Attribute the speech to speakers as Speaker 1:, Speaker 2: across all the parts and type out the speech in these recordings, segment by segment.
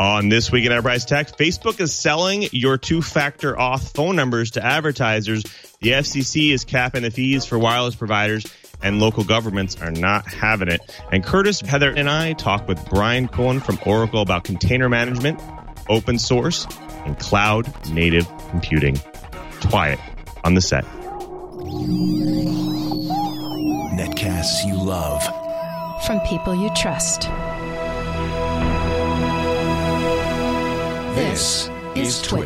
Speaker 1: On This Week in Enterprise Tech, Facebook is selling your two-factor auth phone numbers to advertisers. The FCC is capping the fees for wireless providers, and local governments are not having it. And Curtis, Heather, and I talk with Brian Cohen from Oracle about container management, open source, and cloud-native computing. Twiat on the set.
Speaker 2: Netcasts you love.
Speaker 3: From people you trust.
Speaker 2: This is Twit.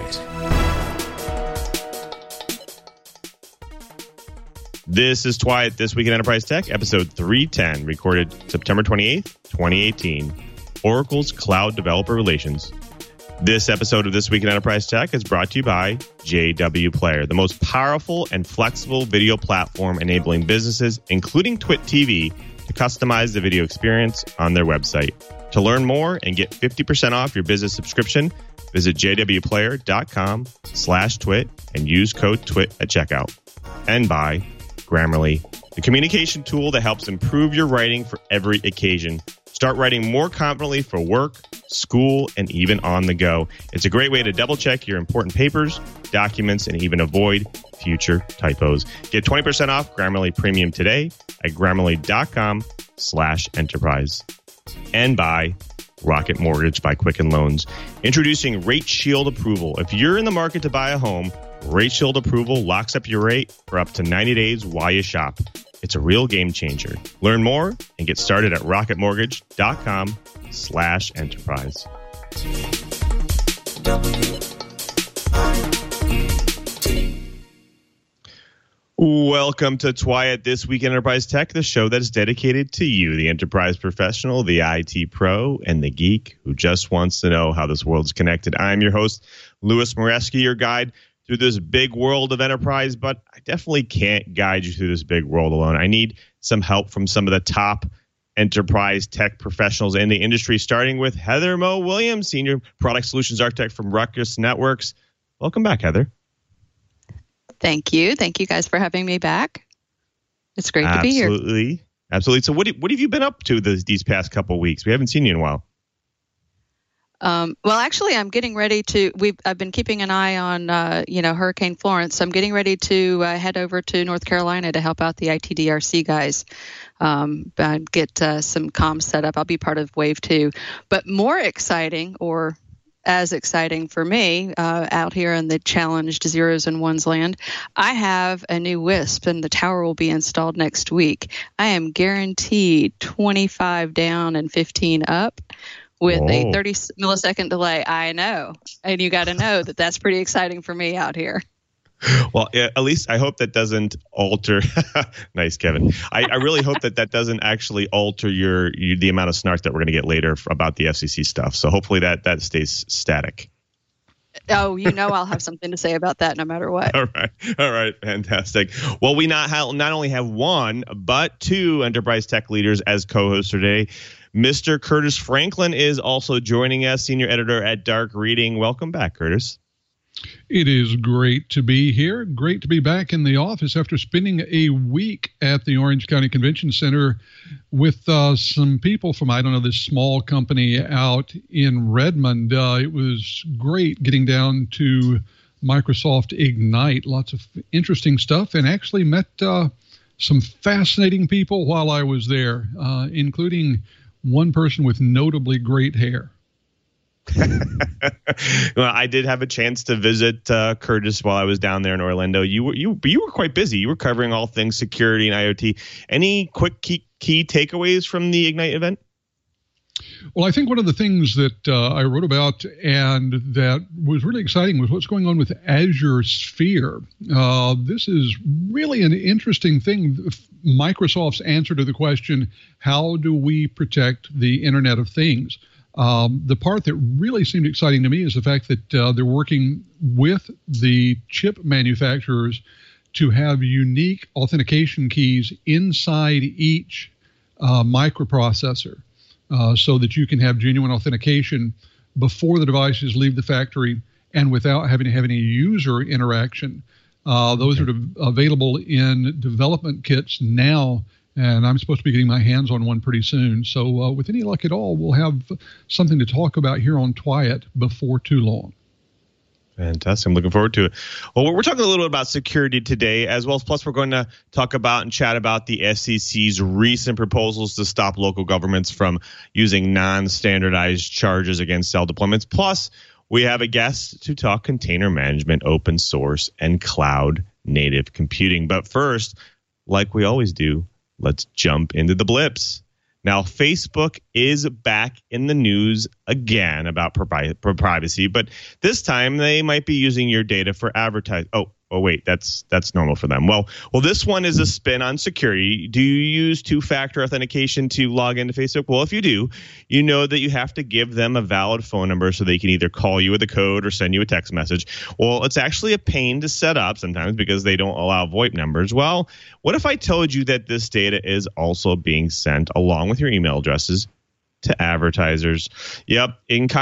Speaker 1: This is Twiat, This Week in Enterprise Tech, episode 310, recorded September 28th, 2018. Oracle's Cloud Developer Relations. This episode of This Week in Enterprise Tech is brought to you by JW Player, the most powerful and flexible video platform enabling businesses, including Twit TV, to customize the video experience on their website. To learn more and get 50% off your business subscription, visit jwplayer.com/twit and use code TWIT at checkout. And by Grammarly, the communication tool that helps improve your writing for every occasion. Start writing more confidently for work, school, and even on the go. It's a great way to double-check your important papers, documents, and even avoid future typos. Get 20% off Grammarly Premium today at grammarly.com/enterprise. And by Rocket Mortgage by Quicken Loans. Introducing Rate Shield Approval. If you're in the market to buy a home, Rate Shield Approval locks up your rate for up to 90 days while you shop. It's a real game changer. Learn more and get started at rocketmortgage.com/enterprise. Welcome to Twiat, This Week in Enterprise Tech, the show that is dedicated to you, the enterprise professional, the IT pro, and the geek who just wants to know how this world is connected. I'm your host, Louis Moreski, your guide through this big world of enterprise, but I definitely can't guide you through this big world alone. I need some help from some of the top enterprise tech professionals in the industry, starting with Heather Moe Williams, Senior Product Solutions Architect from Ruckus Networks. Welcome back, Heather.
Speaker 4: Thank you. Thank you guys for having me back. It's great to be here.
Speaker 1: Absolutely. So what have you been up to these past couple of weeks? We haven't seen you in a while.
Speaker 4: Well, actually, I'm getting ready to. I've been keeping an eye on, Hurricane Florence. So I'm getting ready to head over to North Carolina to help out the ITDRC guys, get some comms set up. I'll be part of Wave 2. But more exciting, or as exciting for me, out here in the challenged zeros and ones land, I have a new WISP, and the tower will be installed next week. I am guaranteed 25 down and 15 up. With a 30 millisecond delay. I know. And you got to know that that's pretty exciting for me out here.
Speaker 1: Well, at least I hope that doesn't alter. Nice, Kevin. I really hope that doesn't actually alter the amount of snark that we're going to get later about the FCC stuff. So hopefully that stays static.
Speaker 4: Oh, I'll have something to say about that no matter what.
Speaker 1: All right. Fantastic. Well, we not only have one, but two enterprise tech leaders as co-hosts today. Mr. Curtis Franklin is also joining us, senior editor at Dark Reading. Welcome back, Curtis.
Speaker 5: It is great to be here. Great to be back in the office after spending a week at the Orange County Convention Center with some people from, this small company out in Redmond. It was great getting down to Microsoft Ignite. Lots of interesting stuff, and actually met some fascinating people while I was there, including one person with notably great hair.
Speaker 1: Well, I did have a chance to visit Curtis while I was down there in Orlando. You were quite busy. You were covering all things security and IoT. Any quick key takeaways from the Ignite event?
Speaker 5: Well, I think one of the things that I wrote about and that was really exciting was what's going on with Azure Sphere. This is really an interesting thing. Microsoft's answer to the question, how do we protect the Internet of Things? The part that really seemed exciting to me is the fact that they're working with the chip manufacturers to have unique authentication keys inside each microprocessor. So that you can have genuine authentication before the devices leave the factory and without having to have any user interaction. Those are available in development kits now And I'm supposed to be getting my hands on one pretty soon. So with any luck at all, we'll have something to talk about here on Twiat before too long.
Speaker 1: Fantastic. I'm looking forward to it. Well, we're talking a little bit about security today, as well as plus we're going to talk about and chat about the SEC's recent proposals to stop local governments from using non-standardized charges against cell deployments. Plus, we have a guest to talk container management, open source, and cloud native computing. But first, like we always do, let's jump into the blips. Now, Facebook is back in the news again about privacy, but this time they might be using your data for advertising. Oh, wait, that's normal for them. Well, this one is a spin on security. Do you use two-factor authentication to log into Facebook? Well, if you do, you know that you have to give them a valid phone number so they can either call you with a code or send you a text message. Well, it's actually a pain to set up sometimes because they don't allow VoIP numbers. Well, what if I told you that this data is also being sent along with your email addresses to advertisers? Yep.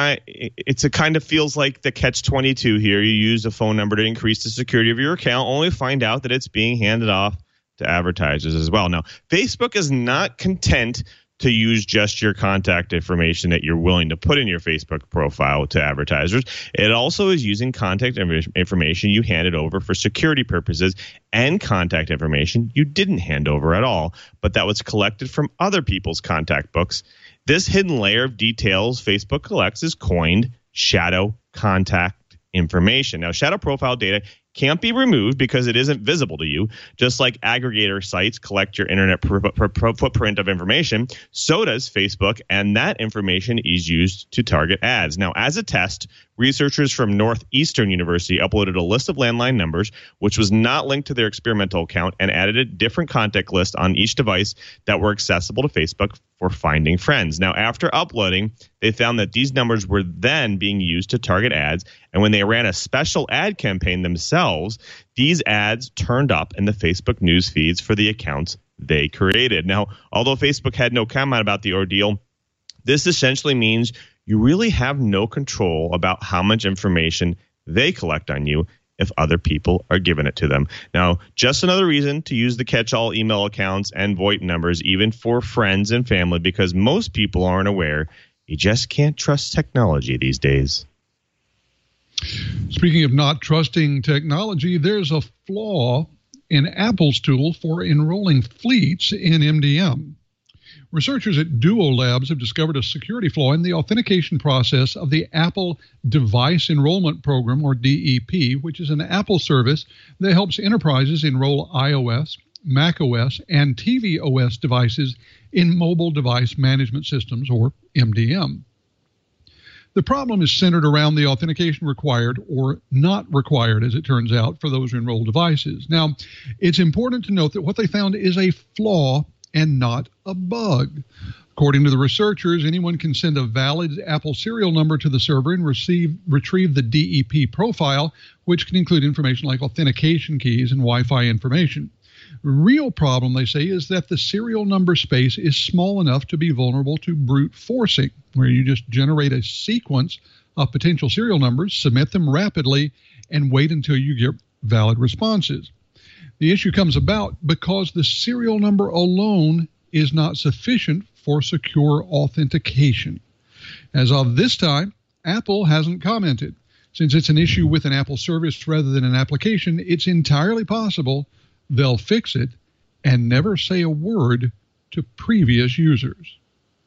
Speaker 1: It kind of feels like the catch-22 here. You use a phone number to increase the security of your account, only to find out that it's being handed off to advertisers as well. Now, Facebook is not content to use just your contact information that you're willing to put in your Facebook profile to advertisers. It also is using contact information you handed over for security purposes and contact information you didn't hand over at all, but that was collected from other people's contact books. This hidden layer of details Facebook collects is coined shadow contact information. Now, shadow profile data can't be removed because it isn't visible to you. Just like aggregator sites collect your internet footprint of information, so does Facebook, and that information is used to target ads. Now, as a test, researchers from Northeastern University uploaded a list of landline numbers, which was not linked to their experimental account, and added a different contact list on each device that were accessible to Facebook for finding friends. Now, after uploading, they found that these numbers were then being used to target ads, and when they ran a special ad campaign themselves, these ads turned up in the Facebook news feeds for the accounts they created. Now, although Facebook had no comment about the ordeal, this essentially means you really have no control about how much information they collect on you if other people are giving it to them. Now, just another reason to use the catch-all email accounts and VoIP numbers, even for friends and family, because most people aren't aware. You just can't trust technology these days.
Speaker 5: Speaking of not trusting technology, there's a flaw in Apple's tool for enrolling fleets in MDM. Researchers at Duo Labs have discovered a security flaw in the authentication process of the Apple Device Enrollment Program, or DEP, which is an Apple service that helps enterprises enroll iOS, macOS, and tvOS devices in mobile device management systems, or MDM. The problem is centered around the authentication required or not required, as it turns out, for those enrolled devices. Now, it's important to note that what they found is a flaw and not a bug. According to the researchers, anyone can send a valid Apple serial number to the server and retrieve the DEP profile, which can include information like authentication keys and Wi-Fi information. The real problem, they say, is that the serial number space is small enough to be vulnerable to brute forcing, where you just generate a sequence of potential serial numbers, submit them rapidly, and wait until you get valid responses. The issue comes about because the serial number alone is not sufficient for secure authentication. As of this time, Apple hasn't commented. Since it's an issue with an Apple service rather than an application, it's entirely possible they'll fix it and never say a word to previous users.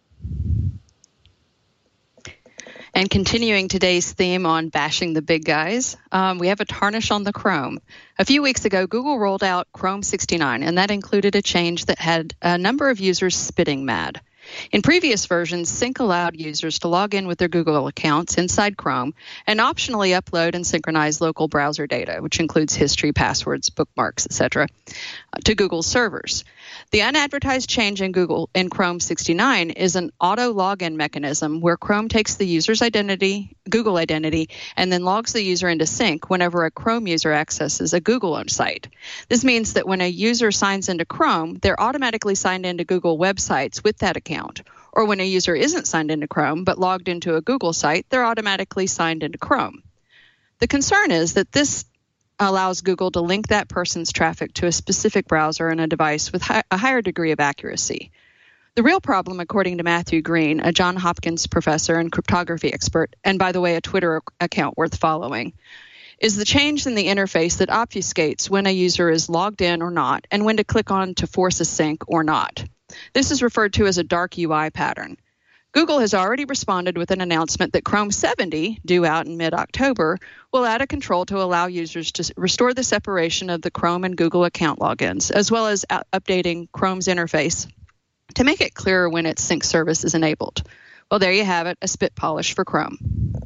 Speaker 4: And continuing today's theme on bashing the big guys, we have a tarnish on the Chrome. A few weeks ago, Google rolled out Chrome 69, and that included a change that had a number of users spitting mad. In previous versions, Sync allowed users to log in with their Google accounts inside Chrome and optionally upload and synchronize local browser data, which includes history, passwords, bookmarks, etc., to Google's servers. The unadvertised change in Chrome 69 is an auto login mechanism where Chrome takes the user's identity, Google identity, and then logs the user into Sync whenever a Chrome user accesses a Google-owned site. This means that when a user signs into Chrome, they're automatically signed into Google websites with that account. Or when a user isn't signed into Chrome but logged into a Google site, they're automatically signed into Chrome. The concern is that this allows Google to link that person's traffic to a specific browser and a device with a higher degree of accuracy. The real problem, according to Matthew Green, a Johns Hopkins professor and cryptography expert, and by the way, a Twitter account worth following, is the change in the interface that obfuscates when a user is logged in or not, and when to click on to force a sync or not. This is referred to as a dark UI pattern. Google has already responded with an announcement that Chrome 70, due out in mid-October, will add a control to allow users to restore the separation of the Chrome and Google account logins, as well as updating Chrome's interface to make it clearer when its sync service is enabled. Well, there you have it, a spit polish for Chrome.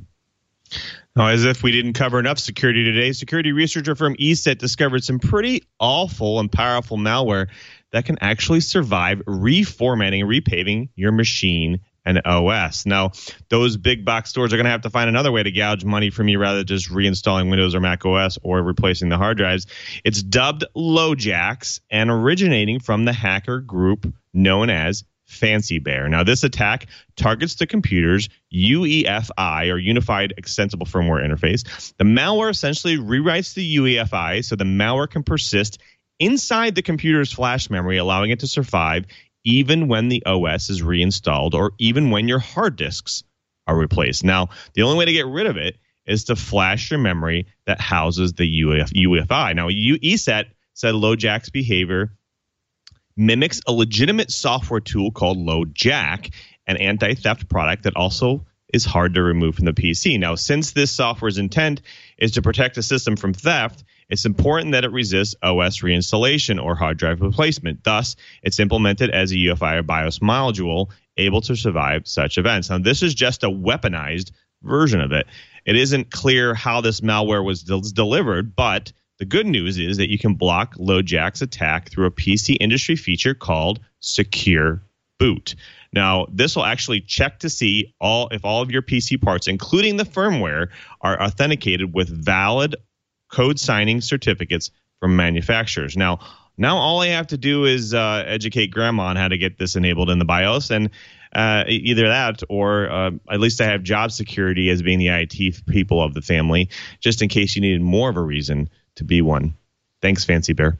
Speaker 1: Now, as if we didn't cover enough security today, security researcher firm ESET discovered some pretty awful and powerful malware that can actually survive reformatting and repaving your machine and OS. Now, those big box stores are going to have to find another way to gouge money from you rather than just reinstalling Windows or Mac OS or replacing the hard drives. It's dubbed LoJax and originating from the hacker group known as Fancy Bear. Now, this attack targets the computer's UEFI, or Unified Extensible Firmware Interface. The malware essentially rewrites the UEFI so the malware can persist inside the computer's flash memory, allowing it to survive even when the OS is reinstalled or even when your hard disks are replaced. Now, the only way to get rid of it is to flash your memory that houses the UEFI. Now, ESET said LoJax behavior mimics a legitimate software tool called LoJack, an anti-theft product that also is hard to remove from the PC. Now, since this software's intent is to protect the system from theft, it's important that it resists OS reinstallation or hard drive replacement. Thus, it's implemented as a UEFI or BIOS module able to survive such events. Now, this is just a weaponized version of it. It isn't clear how this malware was delivered, but the good news is that you can block LoJack's attack through a PC industry feature called Secure Boot. Now, this will actually check to see if all of your PC parts, including the firmware, are authenticated with valid code signing certificates from manufacturers. Now all I have to do is educate grandma on how to get this enabled in the BIOS, and either that or at least I have job security as being the IT people of the family, just in case you needed more of a reason to be one. Thanks, Fancy Bear.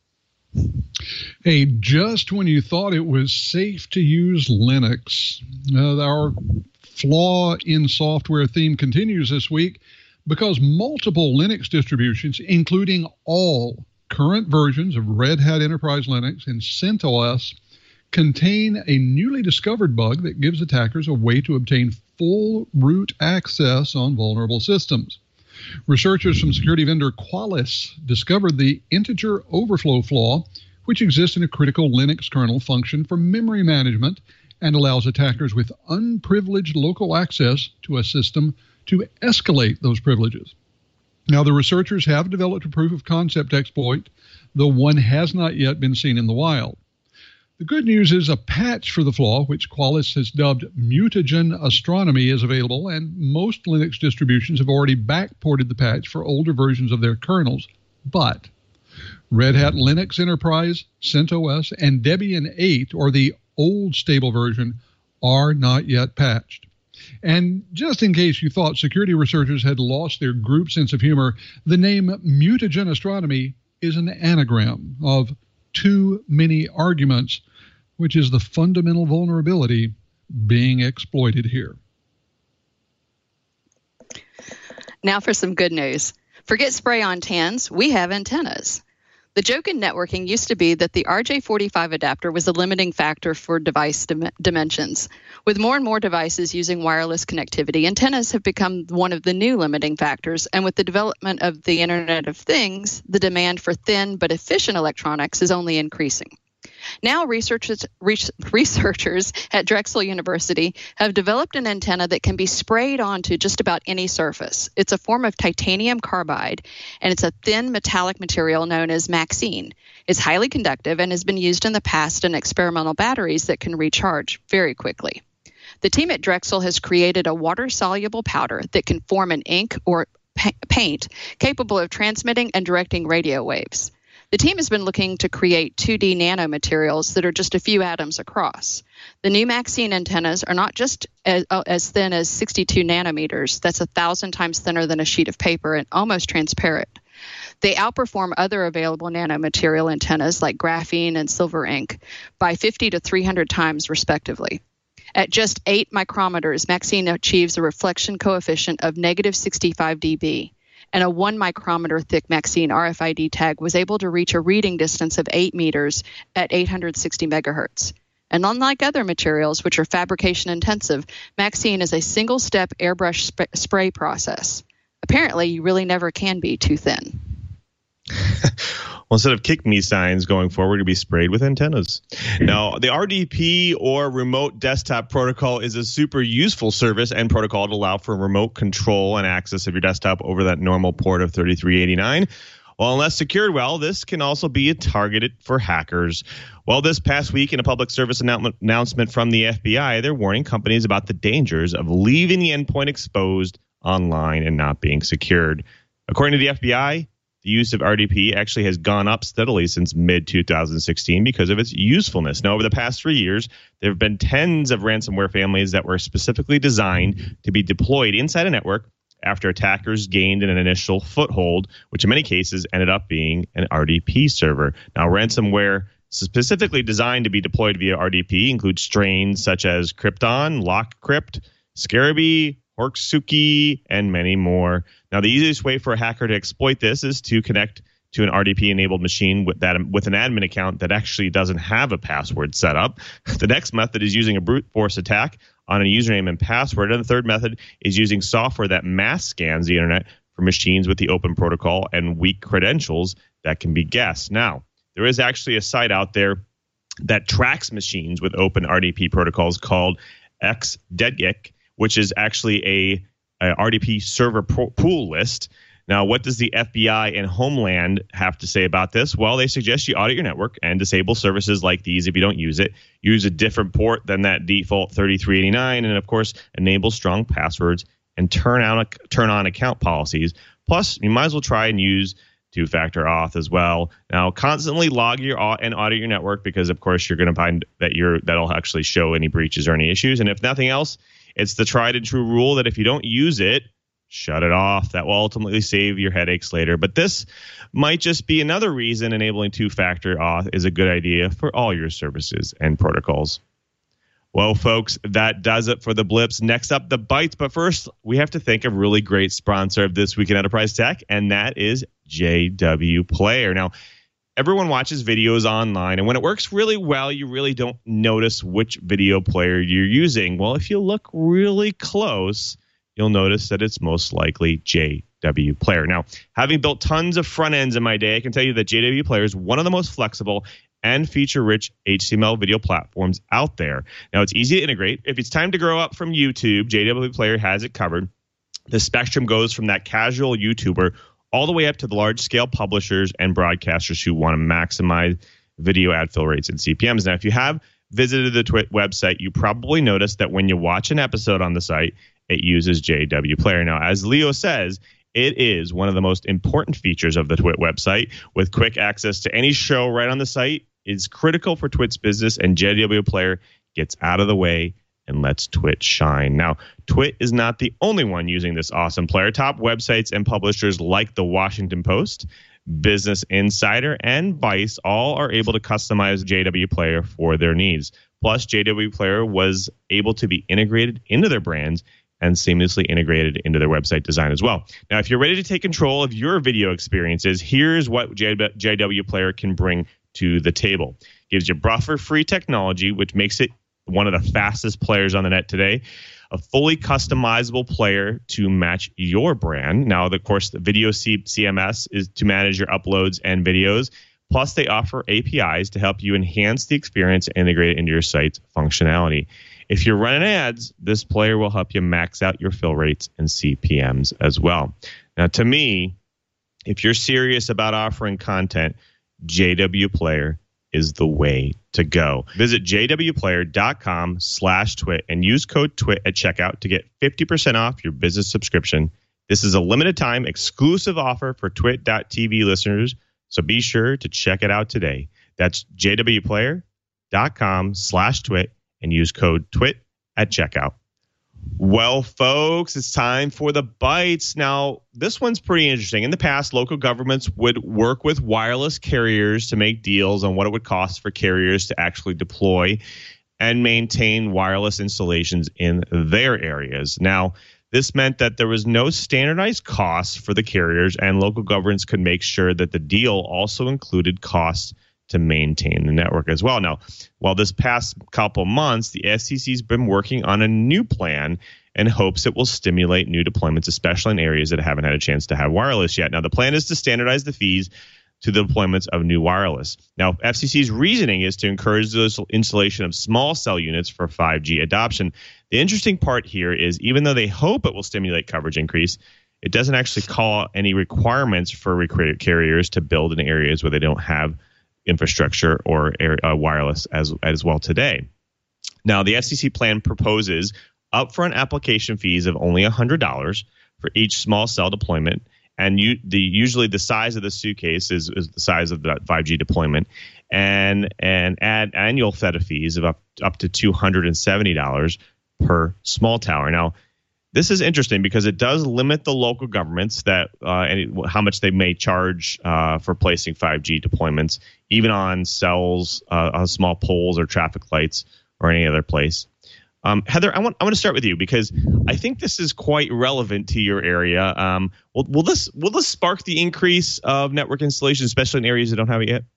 Speaker 5: Hey, just when you thought it was safe to use Linux, our flaw in software theme continues this week, because multiple Linux distributions, including all current versions of Red Hat Enterprise Linux and CentOS, contain a newly discovered bug that gives attackers a way to obtain full root access on vulnerable systems. Researchers from security vendor Qualys discovered the integer overflow flaw, which exists in a critical Linux kernel function for memory management and allows attackers with unprivileged local access to a system to escalate those privileges. Now, the researchers have developed a proof of concept exploit, though one has not yet been seen in the wild. The good news is a patch for the flaw, which Qualys has dubbed Mutagen Astronomy, is available, and most Linux distributions have already backported the patch for older versions of their kernels. But Red Hat Linux Enterprise, CentOS, and Debian 8, or the old stable version, are not yet patched. And just in case you thought security researchers had lost their group sense of humor, the name Mutagen Astronomy is an anagram of too many arguments, which is the fundamental vulnerability being exploited here.
Speaker 4: Now for some good news. Forget spray-on tans, we have antennas. The joke in networking used to be that the RJ45 adapter was the limiting factor for device dimensions. With more and more devices using wireless connectivity, antennas have become one of the new limiting factors, and with the development of the Internet of Things, the demand for thin but efficient electronics is only increasing. Now, researchers at Drexel University have developed an antenna that can be sprayed onto just about any surface. It's a form of titanium carbide, and it's a thin metallic material known as MaxEne. It's highly conductive and has been used in the past in experimental batteries that can recharge very quickly. The team at Drexel has created a water-soluble powder that can form an ink or paint capable of transmitting and directing radio waves. The team has been looking to create 2D nanomaterials that are just a few atoms across. The new MaxEne antennas are not just as thin as 62 nanometers. That's 1,000 times thinner than a sheet of paper and almost transparent. They outperform other available nanomaterial antennas like graphene and silver ink by 50 to 300 times respectively. At just 8 micrometers, Maxine achieves a reflection coefficient of negative 65 dB, and a 1 micrometer thick Maxine RFID tag was able to reach a reading distance of 8 meters at 860 megahertz. And unlike other materials, which are fabrication intensive, Maxine is a single-step airbrush spray process. Apparently, you really never can be too thin.
Speaker 1: Well, instead of kick me signs going forward, to be sprayed with antennas. Now, the RDP or remote desktop protocol is a super useful service and protocol to allow for remote control and access of your desktop over that normal port of 3389. While unless secured well, this can also be targeted for hackers. Well, this past week in a public service announcement from the FBI, they're warning companies about the dangers of leaving the endpoint exposed online and not being secured. According to the FBI, the use of RDP actually has gone up steadily since mid-2016 because of its usefulness. Now, over the past 3 years, there have been tens of ransomware families that were specifically designed to be deployed inside a network after attackers gained an initial foothold, which in many cases ended up being an RDP server. Now, ransomware specifically designed to be deployed via RDP includes strains such as Krypton, LockCrypt, Scarabee, Horksuki, and many more. Now, the easiest way for a hacker to exploit this is to connect to an RDP-enabled machine with an admin account that actually doesn't have a password set up. The next method is using a brute force attack on a username and password. And the third method is using software that mass scans the internet for machines with the open protocol and weak credentials that can be guessed. Now, there is actually a site out there that tracks machines with open RDP protocols called XDeadGeek, which is actually a RDP server pool list. Now, what does the FBI and Homeland have to say about this? Well, they suggest you audit your network and disable services like these if you don't use it. Use a different port than that default 3389, and of course, enable strong passwords and turn on account policies. Plus, you might as well try and use two-factor auth as well. Now, constantly log and audit your network because, of course, you're going to find that that'll actually show any breaches or any issues. And if nothing else, it's the tried and true rule that if you don't use it, shut it off. That will ultimately save your headaches later. But this might just be another reason enabling two-factor auth is a good idea for all your services and protocols. Well, folks, that does it for the blips. Next up, the bites. But first, we have to thank a really great sponsor of This Week in Enterprise Tech, and that is JW Player. Now, everyone watches videos online, and when it works really well, you really don't notice which video player you're using. Well, if you look really close, you'll notice that it's most likely JW Player. Now, having built tons of front ends in my day, I can tell you that JW Player is one of the most flexible and feature-rich HTML video platforms out there. Now, it's easy to integrate. If it's time to grow up from YouTube, JW Player has it covered. The spectrum goes from that casual YouTuber all the way up to the large-scale publishers and broadcasters who want to maximize video ad fill rates and CPMs. Now, if you have visited the Twit website, you probably noticed that when you watch an episode on the site, it uses JW Player. Now, as Leo says, it is one of the most important features of the Twit website. With quick access to any show right on the site, it's critical for Twit's business, and JW Player gets out of the way and lets Twit shine. Now, Twit is not the only one using this awesome player. Top websites and publishers like the Washington Post, Business Insider, and Vice all are able to customize JW Player for their needs. Plus, JW Player was able to be integrated into their brands and seamlessly integrated into their website design as well. Now, if you're ready to take control of your video experiences, here's what JW Player can bring to the table. Gives you buffer-free technology, which makes it one of the fastest players on the net today. A fully customizable player to match your brand. Now, of course, the video CMS is to manage your uploads and videos. Plus, they offer APIs to help you enhance the experience and integrate it into your site's functionality. If you're running ads, this player will help you max out your fill rates and CPMs as well. Now, to me, if you're serious about offering content, JW Player is the way to go. Visit jwplayer.com/twit and use code TWIT at checkout to get 50% off your business subscription. This is a limited time exclusive offer for twit.tv listeners, so be sure to check it out today. That's jwplayer.com/twit and use code TWIT at checkout. Well, folks, it's time for the bites. Now, this one's pretty interesting. In the past, local governments would work with wireless carriers to make deals on what it would cost for carriers to actually deploy and maintain wireless installations in their areas. Now, this meant that there was no standardized costs for the carriers, and local governments could make sure that the deal also included costs to maintain the network as well. Now, while this past couple months, the FCC's been working on a new plan in hopes it will stimulate new deployments, especially in areas that haven't had a chance to have wireless yet. Now, the plan is to standardize the fees to the deployments of new wireless. Now, FCC's reasoning is to encourage the installation of small cell units for 5G adoption. The interesting part here is even though they hope it will stimulate coverage increase, it doesn't actually call any requirements for carriers to build in areas where they don't have infrastructure or wireless as well today. Now, the FCC plan proposes upfront application fees of only $100 for each small cell deployment, and usually the size of the suitcase is the size of that 5G deployment, and add annual feta fees of up to $270 per small tower. Now, this is interesting because it does limit the local governments that how much they may charge for placing 5G deployments, even on cells, on small poles or traffic lights or any other place. Heather, I want to start with you because I think this is quite relevant to your area. Will this spark the increase of network installation, especially in areas that don't have it yet?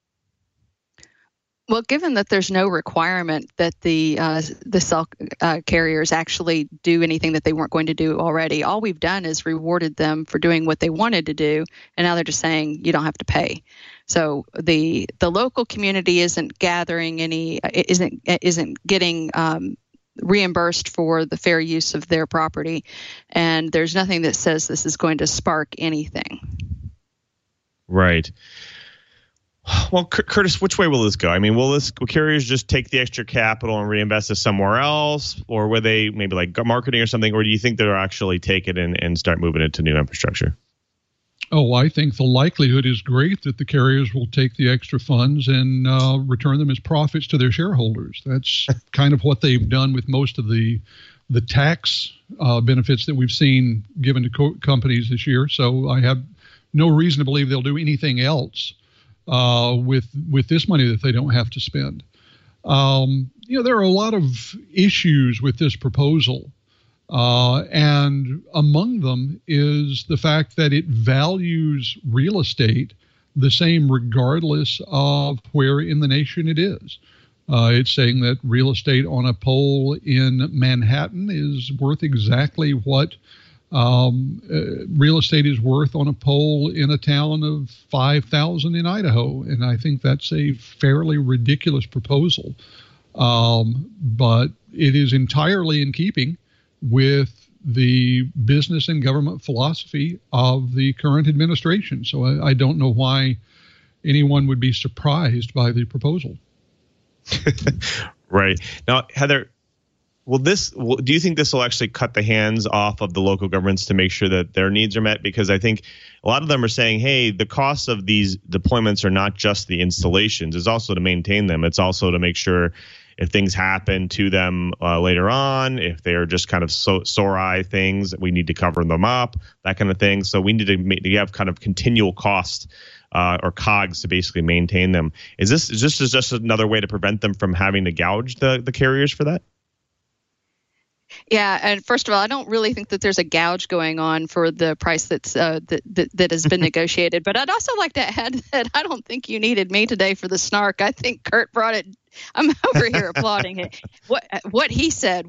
Speaker 4: Well, given that there's no requirement that the cell carriers actually do anything that they weren't going to do already, all we've done is rewarded them for doing what they wanted to do, and now they're just saying you don't have to pay. So the local community isn't gathering isn't getting reimbursed for the fair use of their property, and there's nothing that says this is going to spark anything.
Speaker 1: Right. Well, Curtis, which way will this go? I mean, will carriers just take the extra capital and reinvest it somewhere else, or will they maybe like marketing or something, or do you think they'll actually take it and start moving it to new infrastructure?
Speaker 5: Oh, I think the likelihood is great that the carriers will take the extra funds and return them as profits to their shareholders. That's kind of what they've done with most of the tax benefits that we've seen given to companies this year. So I have no reason to believe they'll do anything else with this money that they don't have to spend. There are a lot of issues with this proposal. And among them is the fact that it values real estate the same regardless of where in the nation it is. It's saying that real estate on a pole in Manhattan is worth exactly what real estate is worth on a pole in a town of 5,000 in Idaho. And I think that's a fairly ridiculous proposal. But it is entirely in keeping with the business and government philosophy of the current administration. So I don't know why anyone would be surprised by the proposal.
Speaker 1: Right. Now, Heather, do you think this will actually cut the hands off of the local governments to make sure that their needs are met? Because I think a lot of them are saying, hey, the costs of these deployments are not just the installations. It's also to maintain them. It's also to make sure if things happen to them later on, if they're just kind of sore-eye things, we need to cover them up, that kind of thing. So we need to have kind of continual cost or COGS to basically maintain them. Is this just another way to prevent them from having to gouge the carriers for that?
Speaker 4: Yeah, and first of all, I don't really think that there's a gouge going on for the price that has been negotiated. But I'd also like to add that I don't think you needed me today for the snark. I think Kurt brought it. I'm over here applauding it. What he said.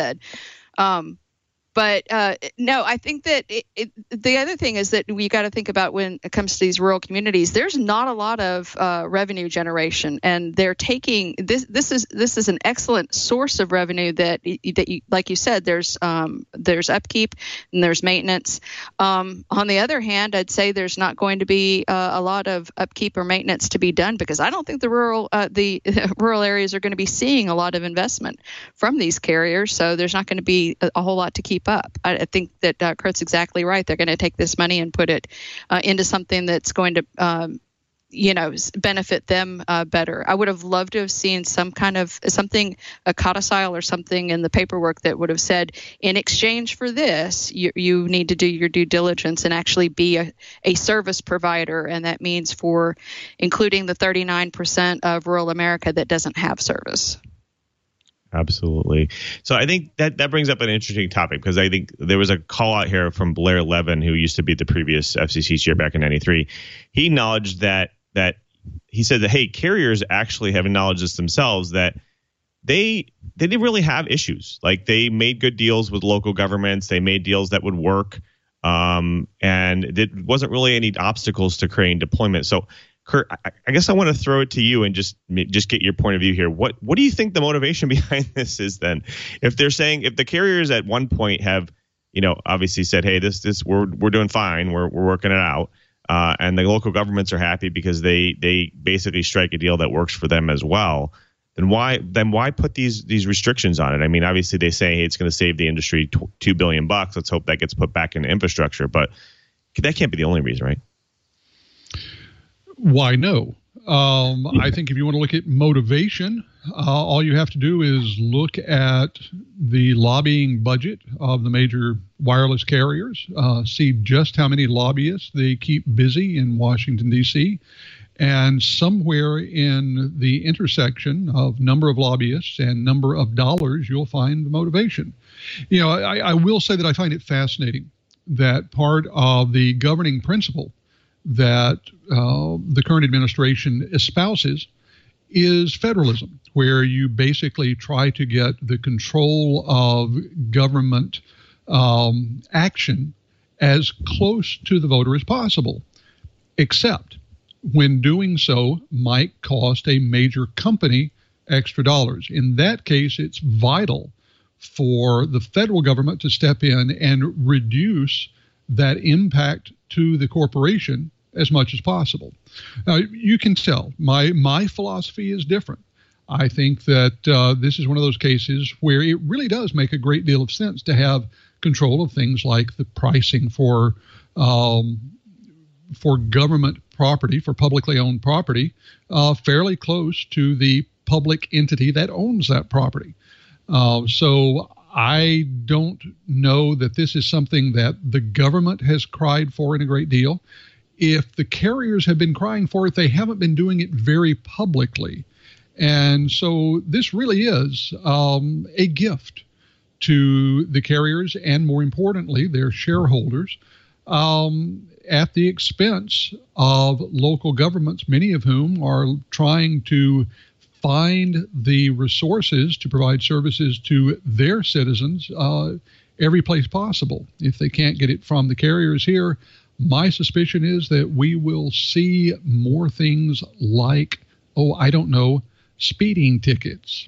Speaker 4: But no, I think that the other thing is that we got to think about when it comes to these rural communities, there's not a lot of revenue generation, and they're taking this. This is an excellent source of revenue that you, like you said, there's upkeep and there's maintenance. On the other hand, I'd say there's not going to be a lot of upkeep or maintenance to be done because I don't think the rural areas are going to be seeing a lot of investment from these carriers. So there's not going to be a whole lot to keep up. I think that Kurt's exactly right. They're going to take this money and put it into something that's going to benefit them better. I would have loved to have seen some kind of something, a codicil or something in the paperwork that would have said, in exchange for this, you need to do your due diligence and actually be a service provider. And that means for including the 39% of rural America that doesn't have service.
Speaker 1: Absolutely. So I think that brings up an interesting topic, because I think there was a call out here from Blair Levin, who used to be the previous FCC chair back in '93. He acknowledged that he said that, hey, carriers actually have acknowledged this themselves, that they didn't really have issues. Like, they made good deals with local governments. They made deals that would work. And it wasn't really any obstacles to creating deployment. So, Kurt, I guess I want to throw it to you and just get your point of view here. What do you think the motivation behind this is then? If they're saying, if the carriers at one point have, obviously said, hey, this we're doing fine, we're working it out, and the local governments are happy because they basically strike a deal that works for them as well, then why put these restrictions on it? I mean, obviously they say, hey, it's going to save the industry $2 billion. Let's hope that gets put back into infrastructure, but that can't be the only reason, right?
Speaker 5: Why no? I think if you want to look at motivation, all you have to do is look at the lobbying budget of the major wireless carriers, see just how many lobbyists they keep busy in Washington, D.C., and somewhere in the intersection of number of lobbyists and number of dollars, you'll find the motivation. I will say that I find it fascinating that part of the governing principle that the current administration espouses is federalism, where you basically try to get the control of government action as close to the voter as possible, except when doing so might cost a major company extra dollars. In that case, it's vital for the federal government to step in and reduce that impact to the corporation as much as possible. Now, you can tell my philosophy is different. I think that this is one of those cases where it really does make a great deal of sense to have control of things like the pricing for government property, for publicly owned property, fairly close to the public entity that owns that property. So I don't know that this is something that the government has cried for in a great deal. If the carriers have been crying for it, they haven't been doing it very publicly. And so this really is a gift to the carriers and, more importantly, their shareholders, at the expense of local governments, many of whom are trying to find the resources to provide services to their citizens every place possible. If they can't get it from the carriers here, my suspicion is that we will see more things like, speeding tickets.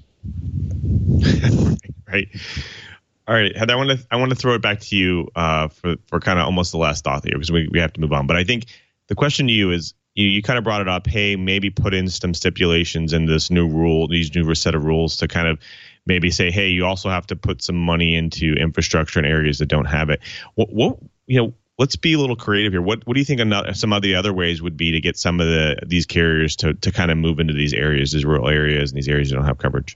Speaker 1: Right. All right, Heather, I want to throw it back to you for kind of almost the last thought here, because we have to move on. But I think the question to you is, you kind of brought it up, hey, maybe put in some stipulations in this new rule, these new set of rules, to kind of maybe say, hey, you also have to put some money into infrastructure in areas that don't have it. Let's be a little creative here. What do you think some of the other ways would be to get some of these carriers to kind of move into these areas, these rural areas, and these areas that don't have coverage?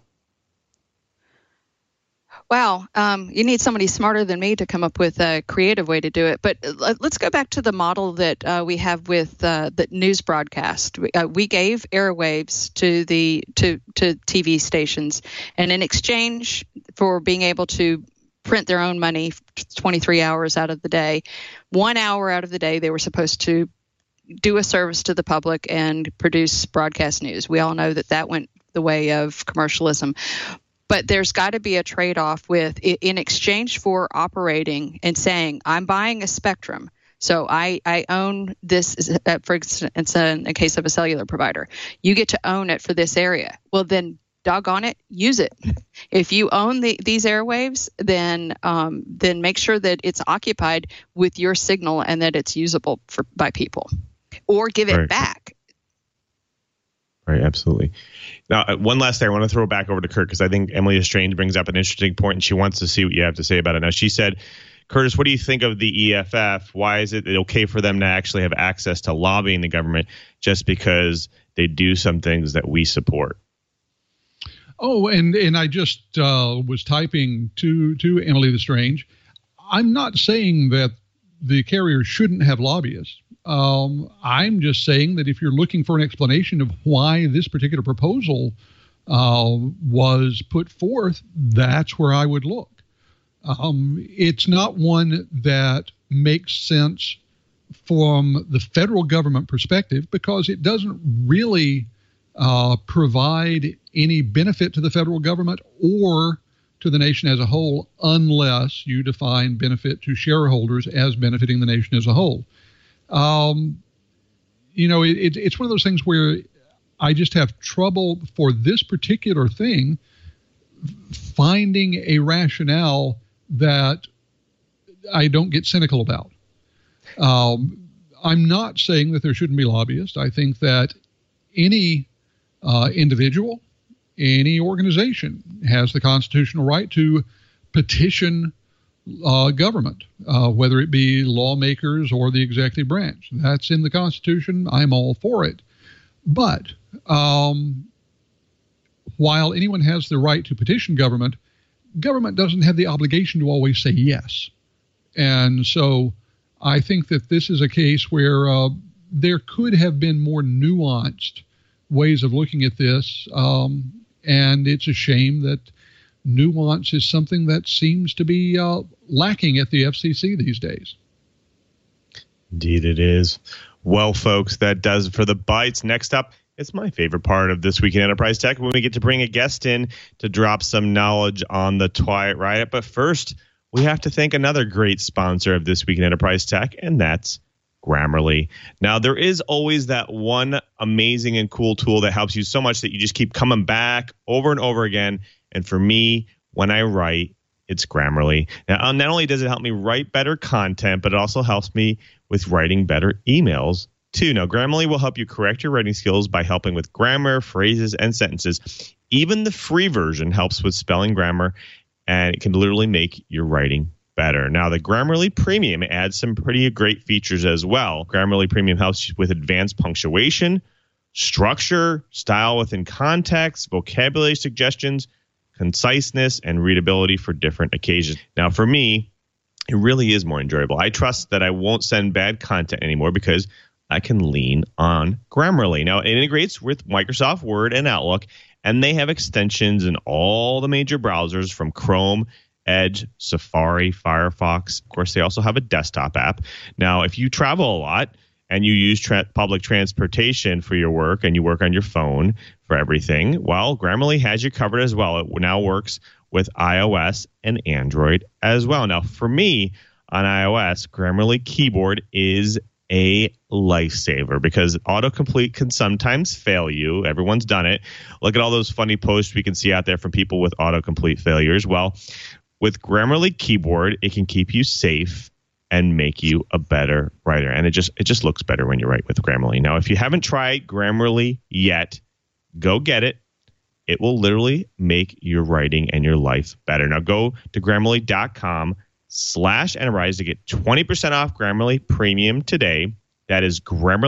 Speaker 4: Wow, you need somebody smarter than me to come up with a creative way to do it. But let's go back to the model that we have with the news broadcast. We gave airwaves to TV stations, and in exchange for being able to print their own money 23 hours out of the day, 1 hour out of the day, they were supposed to do a service to the public and produce broadcast news. We all know that went the way of commercialism. But there's got to be a trade-off with, in exchange for operating and saying, I'm buying a spectrum, so I own this, for instance, in a case of a cellular provider. You get to own it for this area. Well, then doggone it, use it. If you own these airwaves, then make sure that it's occupied with your signal and that it's usable by people, or give it back.
Speaker 1: Right, absolutely. Now, one last thing, I want to throw it back over to Kurt, because I think Emily Estrange brings up an interesting point, and she wants to see what you have to say about it. Now, she said Curtis, what do you think of the EFF? Why is it okay for them to actually have access to lobbying the government just because they do some things that we support?
Speaker 5: Oh, and I just was typing to Emily Lestrange. I'm not saying that the carriers shouldn't have lobbyists. I'm just saying that if you're looking for an explanation of why this particular proposal was put forth, that's where I would look. It's not one that makes sense from the federal government perspective because it doesn't really provide any benefit to the federal government or to the nation as a whole unless you define benefit to shareholders as benefiting the nation as a whole. It's one of those things where I just have trouble for this particular thing finding a rationale that I don't get cynical about. I'm not saying that there shouldn't be lobbyists. I think that any individual, any organization has the constitutional right to petition government, whether it be lawmakers or the executive branch. That's in the Constitution. I'm all for it. But while anyone has the right to petition government, government doesn't have the obligation to always say yes. And so I think that this is a case where there could have been more nuanced ways of looking at this. And it's a shame that nuance is something that seems to be lacking at the FCC these days.
Speaker 1: Indeed it is. Well, folks, that does it for the bites. Next up, it's my favorite part of This Week in Enterprise Tech when we get to bring a guest in to drop some knowledge on the Twilight Riot. But first, we have to thank another great sponsor of This Week in Enterprise Tech, and that's Grammarly. Now, there is always that one amazing and cool tool that helps you so much that you just keep coming back over and over again. And for me, when I write, it's Grammarly. Now, not only does it help me write better content, but it also helps me with writing better emails too. Now, Grammarly will help you correct your writing skills by helping with grammar, phrases, and sentences. Even the free version helps with spelling grammar, and it can literally make your writing better. Now, the Grammarly Premium adds some pretty great features as well. Grammarly Premium helps you with advanced punctuation, structure, style within context, vocabulary suggestions, conciseness, and readability for different occasions. Now, for me, it really is more enjoyable. I trust that I won't send bad content anymore because I can lean on Grammarly. Now, it integrates with Microsoft Word and Outlook, and they have extensions in all the major browsers from Chrome, Edge, Safari, Firefox. Of course, they also have a desktop app. Now, if you travel a lot and you use public transportation for your work and you work on your phone for everything, well, Grammarly has you covered as well. It now works with iOS and Android as well. Now, for me on iOS, Grammarly Keyboard is a lifesaver because autocomplete can sometimes fail you. Everyone's done it. Look at all those funny posts we can see out there from people with autocomplete failures. Well, with Grammarly Keyboard, it can keep you safe and make you a better writer. And it just looks better when you write with Grammarly. Now, if you haven't tried Grammarly yet, go get it. It will literally make your writing and your life better. Now, go to Grammarly.com/Enterprise to get 20% off Grammarly Premium today. That is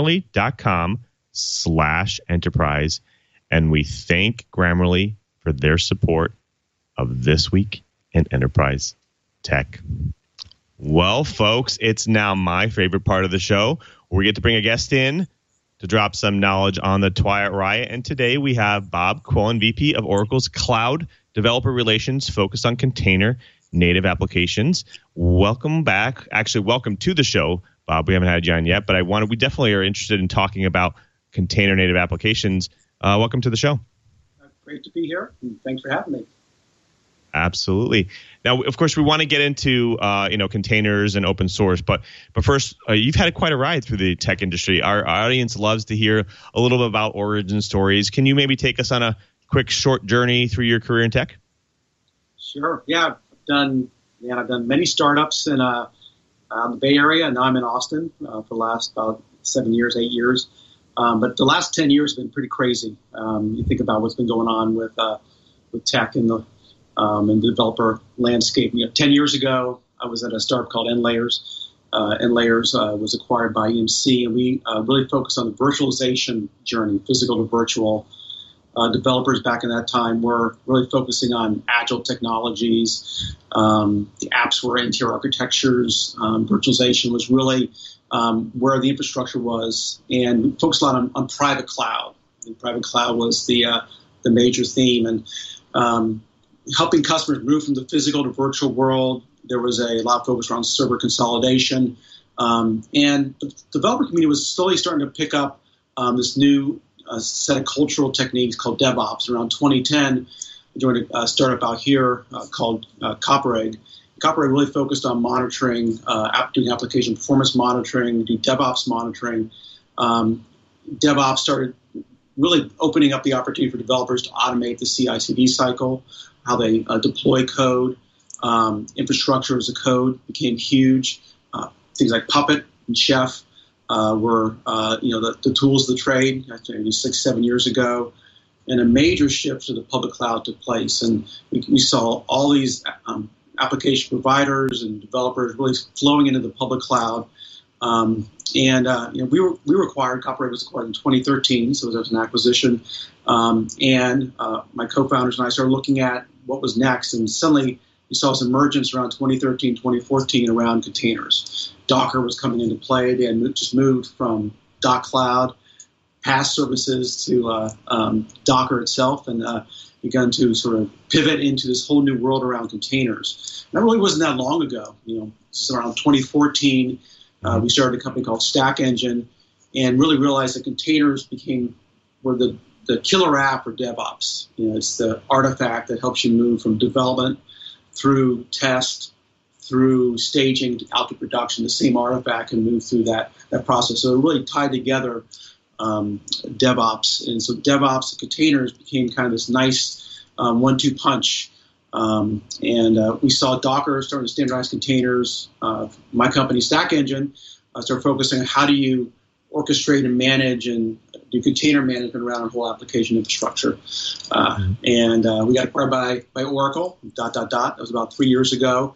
Speaker 1: Grammarly.com/Enterprise. And we thank Grammarly for their support of This Week in Enterprise Tech. Well, folks, it's now my favorite part of the show where we get to bring a guest in to drop some knowledge on the Twilight Riot. And today we have Bob Quillen, VP of Oracle's Cloud Developer Relations, focused on container native applications. Welcome back. Actually, welcome to the show, Bob. We haven't had you on yet, but we definitely are interested in talking about container native applications. Welcome to the show.
Speaker 6: Great to be here, and thanks for having me.
Speaker 1: Absolutely. Now, of course, we want to get into containers and open source, but first, you've had quite a ride through the tech industry. Our audience loves to hear a little bit about origin stories. Can you maybe take us on a quick, short journey through your career in tech?
Speaker 6: Sure. Yeah, I've done many startups in the Bay Area, and now I'm in Austin for the last about 8 years. But the last 10 years have been pretty crazy. You think about what's been going on with tech and the developer landscape. 10 years ago, I was at a startup called Nlayers. Nlayers was acquired by EMC, and we really focused on the virtualization journey, physical to virtual. Developers back in that time were really focusing on agile technologies. The apps were interior architectures. Virtualization was really where the infrastructure was, and we focused a lot on private cloud. And private cloud was the major theme, and helping customers move from the physical to virtual world. There was a lot of focus around server consolidation, and the developer community was slowly starting to pick up this new set of cultural techniques called DevOps. Around 2010, I joined a startup out here called CopperEgg. CopperEgg really focused on monitoring, doing application performance monitoring, doing DevOps monitoring. DevOps started really opening up the opportunity for developers to automate the CI/CD cycle, how they deploy code. Infrastructure as a code became huge. Things like Puppet and Chef were the tools of the trade, maybe 6-7 years ago, and a major shift to the public cloud took place. And we saw all these application providers and developers really flowing into the public cloud. We were acquired. CopperEgg was acquired in 2013, so it was an acquisition. And my co-founders and I started looking at what was next, and suddenly we saw this emergence around 2013, 2014 around containers. Docker was coming into play. They had just moved from Doc Cloud, PaaS services to Docker itself, and begun to sort of pivot into this whole new world around containers. And that really wasn't that long ago. This is around 2014. We started a company called Stack Engine, and really realized that containers were the killer app for DevOps. It's the artifact that helps you move from development through test, through staging out to production. The same artifact can move through that process. So it really tied together DevOps. And so DevOps and containers became kind of this nice 1-2 punch. We saw Docker starting to standardize containers. My company, Stack Engine, started focusing on how do you orchestrate and manage and do container management around our whole application infrastructure. We got acquired by Oracle, ... That was about 3 years ago.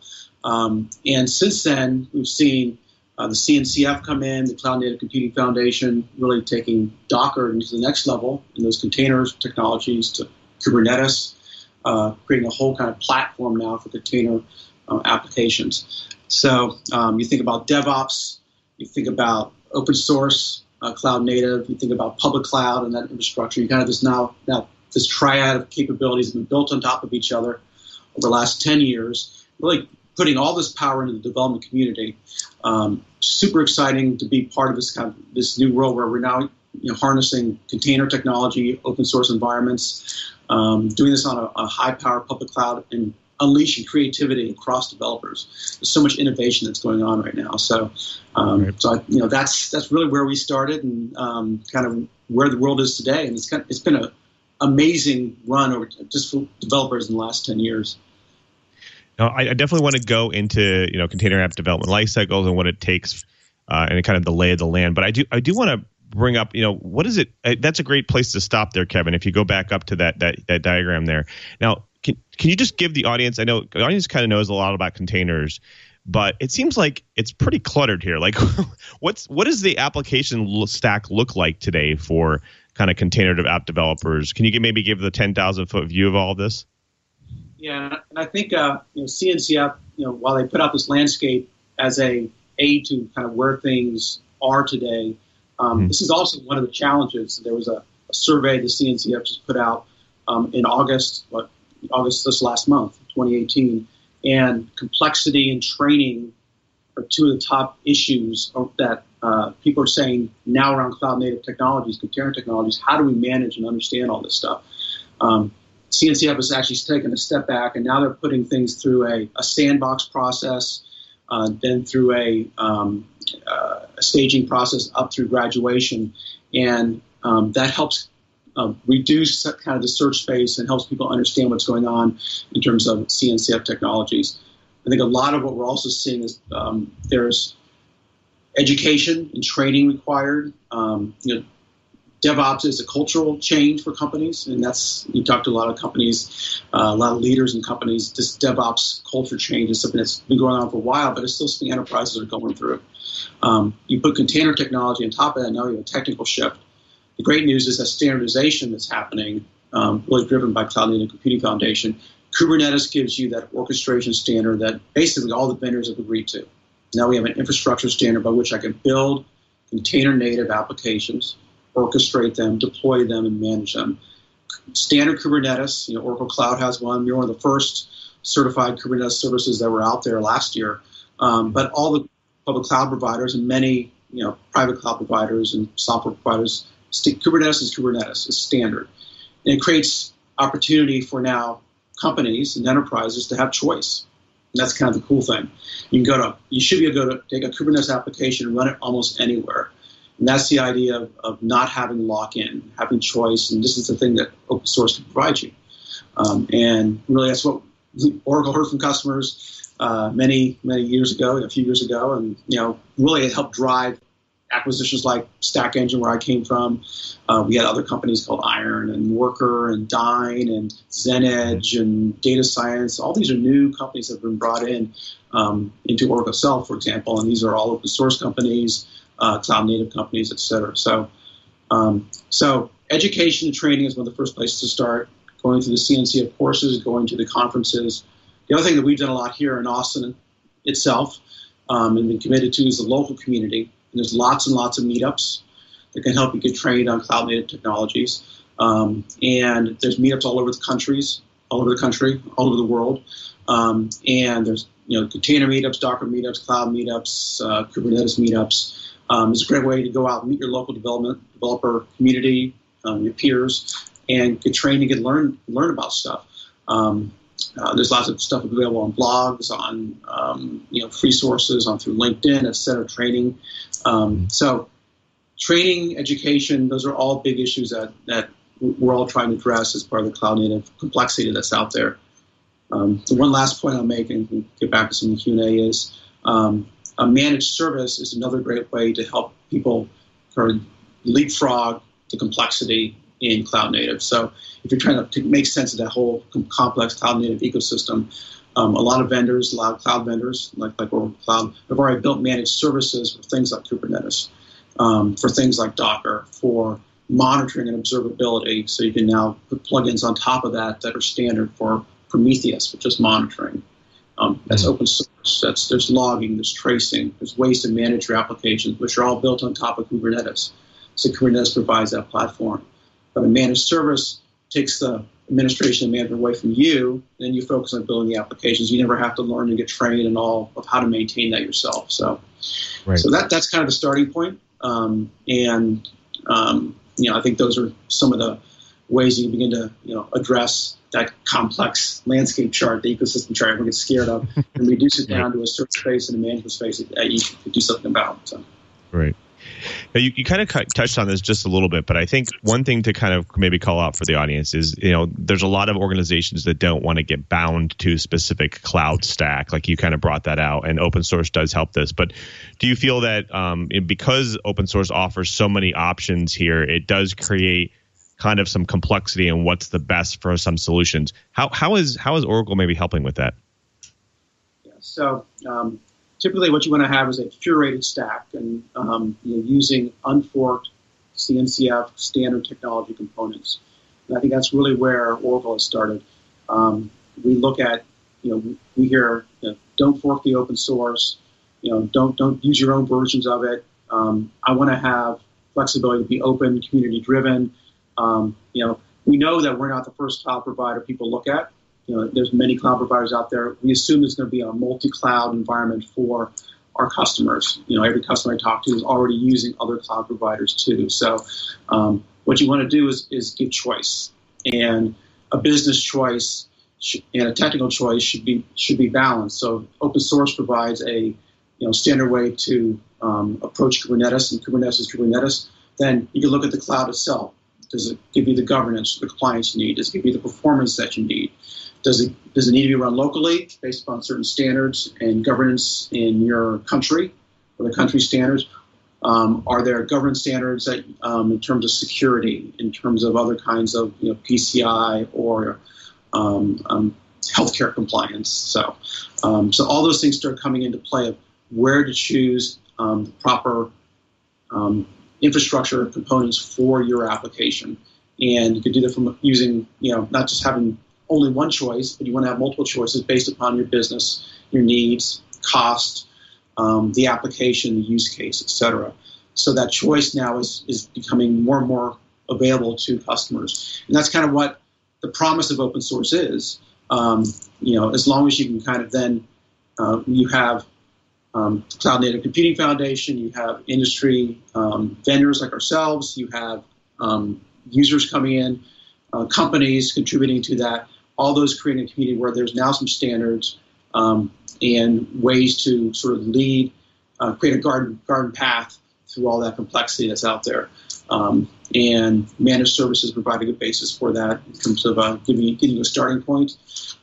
Speaker 6: And since then, we've seen the CNCF come in, the Cloud Native Computing Foundation, really taking Docker into the next level in those containers technologies to Kubernetes, creating a whole kind of platform now for container applications. So you think about DevOps, you think about open source, cloud native, you think about public cloud and that infrastructure. You kind of this triad of capabilities have been built on top of each other over the last 10 years, really putting all this power into the development community. Super exciting to be part of this new world where we're now harnessing container technology, open source environments, doing this on a high power public cloud, and unleashing creativity across developers. There's so much innovation that's going on right now. So, that's really where we started and kind of where the world is today. And it's been an amazing run over just for developers in the last 10 years.
Speaker 1: Now, I definitely want to go into container app development life cycles and what it takes and kind of the lay of the land. But I do want to bring up what is it? That's a great place to stop there, Kevin. If you go back up to that diagram there. Now, can you just give the audience? I know the audience kind of knows a lot about containers, but it seems like it's pretty cluttered here. Like, what does the application stack look like today for kind of container app developers? Can you maybe give the 10,000-foot view of all of this?
Speaker 6: Yeah, and I think CNCF, while they put out this landscape as a aid to kind of where things are today, this is also one of the challenges. There was a survey the CNCF just put out in August this last month, 2018, and complexity and training are two of the top issues that people are saying now around cloud native technologies, container technologies. How do we manage and understand all this stuff? CNCF has actually taken a step back, and now they're putting things through a sandbox process, then through a staging process up through graduation, and that helps reduce kind of the search space and helps people understand what's going on in terms of CNCF technologies. I think a lot of what we're also seeing is there's education and training required. DevOps is a cultural change for companies, and you talk to a lot of companies, a lot of leaders in companies. This DevOps culture change is something that's been going on for a while, but it's still something enterprises are going through. You put container technology on top of that, now you have a technical shift. The great news is that standardization that's happening, really driven by Cloud Native Computing Foundation. Kubernetes gives you that orchestration standard that basically all the vendors have agreed to. Now we have an infrastructure standard by which I can build container native applications, orchestrate them, deploy them, and manage them. Standard Kubernetes, Oracle Cloud has one. We're one of the first certified Kubernetes services that were out there last year. But all the public cloud providers and many private cloud providers and software providers, Kubernetes is Kubernetes. It's standard. And it creates opportunity for now companies and enterprises to have choice. And that's kind of the cool thing. You should be able to take a Kubernetes application and run it almost anywhere. And that's the idea of not having lock-in, having choice. And this is the thing that open source can provide you. And really, that's what Oracle heard from customers many years ago, a few years ago. And, really it helped drive acquisitions like Stack Engine, where I came from. We had other companies called Iron and Worker and Dyn and ZenEdge and Data Science. All these are new companies that have been brought in into Oracle itself, for example. And these are all open source companies, cloud native companies, et cetera. So education and training is one of the first places to start. Going through the CNCF courses, going to the conferences. The other thing that we've done a lot here in Austin itself and been committed to is the local community. And there's lots and lots of meetups that can help you get trained on cloud native technologies. And there's meetups all over the country, all over the world. And there's container meetups, Docker meetups, cloud meetups, Kubernetes meetups. It's a great way to go out and meet your local developer community, your peers, and get trained and get learn about stuff. There's lots of stuff available on blogs, on free sources, on through LinkedIn, et cetera, training. So training, education, those are all big issues that we're all trying to address as part of the cloud native complexity that's out there. The one last point I'll make, and we'll get back to some of the Q&A, is a managed service is another great way to help people sort of leapfrog the complexity in cloud native. So if you're trying to make sense of that whole complex cloud native ecosystem, a lot of cloud vendors like Oracle Cloud have already built managed services for things like Kubernetes, for things like Docker, for monitoring and observability. So you can now put plugins on top of that are standard for Prometheus, which is monitoring. That's open source. There's logging, there's tracing, there's ways to manage your applications, which are all built on top of Kubernetes. So Kubernetes provides that platform. But a managed service takes the administration and management away from you, and you focus on building the applications. You never have to learn and get trained and all of how to maintain that yourself. So, right. So that's kind of the starting point. I think those are some of the ways you can begin to address that complex landscape chart, the ecosystem chart everyone gets scared of, and reduce it down to a certain space and a management space that you can do something about. So.
Speaker 1: Right. Now, you kind of touched on this just a little bit, but I think one thing to kind of maybe call out for the audience is, there's a lot of organizations that don't want to get bound to a specific cloud stack, like you kind of brought that out, and open source does help this. But do you feel that because open source offers so many options here, it does create kind of some complexity in what's the best for some solutions? How is Oracle maybe helping with that?
Speaker 6: Yeah, so typically what you want to have is a curated stack, and using unforked CNCF standard technology components. And I think that's really where Oracle has started. We look at, we hear, don't fork the open source, don't use your own versions of it. I want to have flexibility to be open, community driven. We know that we're not the first cloud provider people look at. There's many cloud providers out there. We assume there's going to be a multi-cloud environment for our customers. Every customer I talk to is already using other cloud providers too. So what you want to do is give choice, and a business choice and a technical choice should be balanced. So open source provides a standard way to approach Kubernetes, and Kubernetes is Kubernetes. Then you can look at the cloud itself. Does it give you the governance, the compliance you need? Does it give you the performance that you need? Does it need to be run locally based upon certain standards and governance in your country or the country standards? Are there governance standards that, in terms of security, in terms of other kinds of PCI or healthcare compliance? So all those things start coming into play of where to choose the proper infrastructure components for your application. And you could do that from using, not just having only one choice, but you want to have multiple choices based upon your business, your needs, cost, the application, the use case, et cetera. So that choice now is becoming more and more available to customers. And that's kind of what the promise of open source is. As long as you can kind of then, you have Cloud Native Computing Foundation, you have industry vendors like ourselves, you have users coming in, companies contributing to that, all those creating a community where there's now some standards and ways to sort of lead, create a garden path through all that complexity that's out there. And managed services provide a good basis for that in terms of giving you a starting point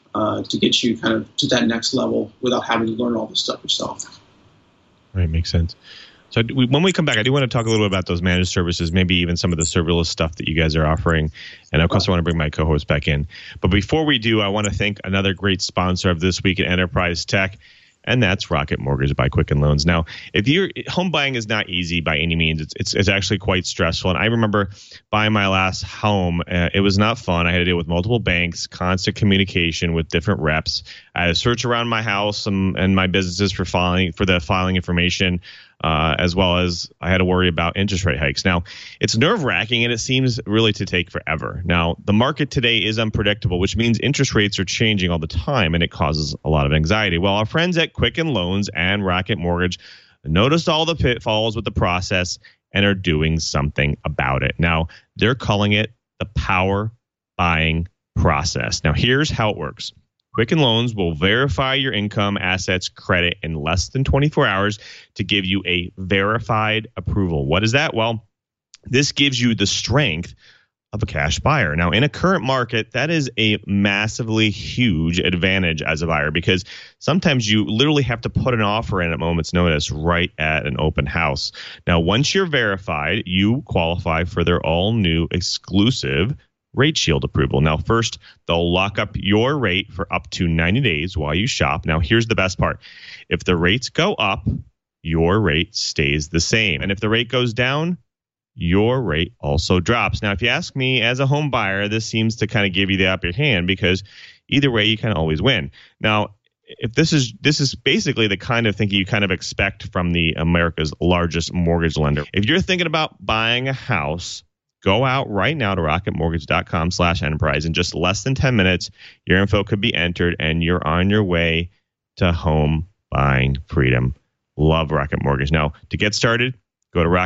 Speaker 6: to get you kind of to that next level without having to learn all this stuff yourself.
Speaker 1: Right, makes sense. So when we come back, I do want to talk a little bit about those managed services, maybe even some of the serverless stuff that you guys are offering. And of course, I want to bring my co-host back in. But before we do, I want to thank another great sponsor of This Week in Enterprise Tech, and that's Rocket Mortgage by Quicken Loans. Now, home buying is not easy by any means. It's actually quite stressful. And I remember buying my last home. It was not fun. I had to deal with multiple banks, constant communication with different reps. I had to search around my house and my businesses for the filing information, as well as I had to worry about interest rate hikes. Now, it's nerve-wracking, and it seems really to take forever. Now, the market today is unpredictable, which means interest rates are changing all the time, and it causes a lot of anxiety. Well, our friends at Quicken Loans and Rocket Mortgage noticed all the pitfalls with the process and are doing something about it. Now, they're calling it the power buying process. Now, here's how it works. Quicken Loans will verify your income, assets, credit in less than 24 hours to give you a verified approval. What is that? Well, this gives you the strength of a cash buyer. Now, in a current market, that is a massively huge advantage as a buyer because sometimes you literally have to put an offer in at a moment's notice right at an open house. Now, once you're verified, you qualify for their all-new exclusive Rate Shield approval. Now, first, they'll lock up your rate for up to 90 days while you shop. Now, here's the best part. If the rates go up, your rate stays the same. And if the rate goes down, your rate also drops. Now, if you ask me as a home buyer, this seems to kind of give you the upper hand because either way, you can always win. Now, if this is basically the kind of thing you kind of expect from the America's largest mortgage lender. If you're thinking about buying a house, go out right now to rocketmortgage.com/enterprise. In just less than 10 minutes, your info could be entered and you're on your way to home buying freedom. Love Rocket Mortgage. Now, to get started, go to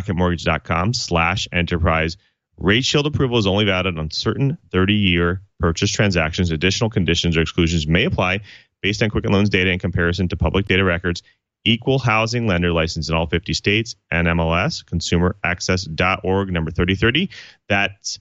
Speaker 1: rocketmortgage.com/enterprise. Rate Shield approval is only valid on certain 30-year purchase transactions. Additional conditions or exclusions may apply based on Quicken Loans data in comparison to public data records. Equal housing lender licensed in all 50 states, NMLS, consumeraccess.org, number 3030. That's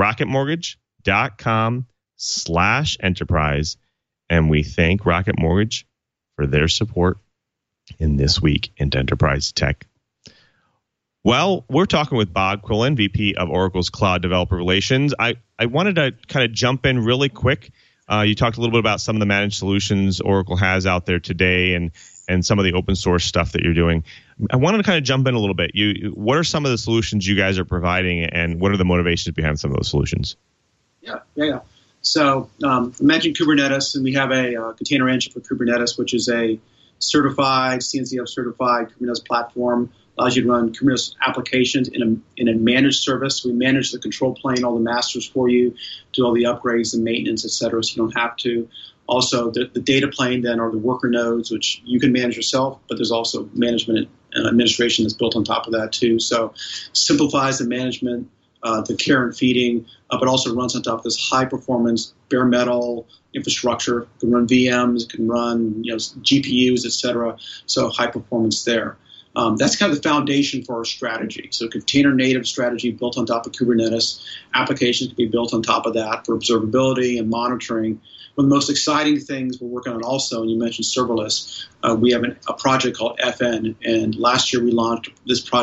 Speaker 1: rocketmortgage.com/enterprise. And we thank Rocket Mortgage for their support in This Week in Enterprise Tech. Well, we're talking with Bob Quillen, VP of Oracle's Cloud Developer Relations. I wanted to kind of jump in really quick. You talked a little bit about some of the managed solutions Oracle has out there today and some of the open source stuff that you're doing. I wanted to kind of jump in a little bit. What are some of the solutions you guys are providing, and what are the motivations behind some of those solutions?
Speaker 6: Yeah. So I mentioned Kubernetes, and we have a container engine for Kubernetes, which is a certified, CNCF certified Kubernetes platform. Allows you to run Kubernetes applications in a managed service. We manage the control plane, all the masters for you, do all the upgrades and maintenance, et cetera, so you don't have to. Also, the data plane then are the worker nodes, which you can manage yourself, but there's also management and administration that's built on top of that too. So simplifies the management, the care and feeding, but also runs on top of this high performance bare metal infrastructure. It can run VMs, it can run GPUs, et cetera. So high performance there. That's kind of the foundation for our strategy. So container native strategy built on top of Kubernetes. Applications can be built on top of that for observability and monitoring. One of the most exciting things we're working on also, and you mentioned serverless, we have a project called FN, and last year we launched this project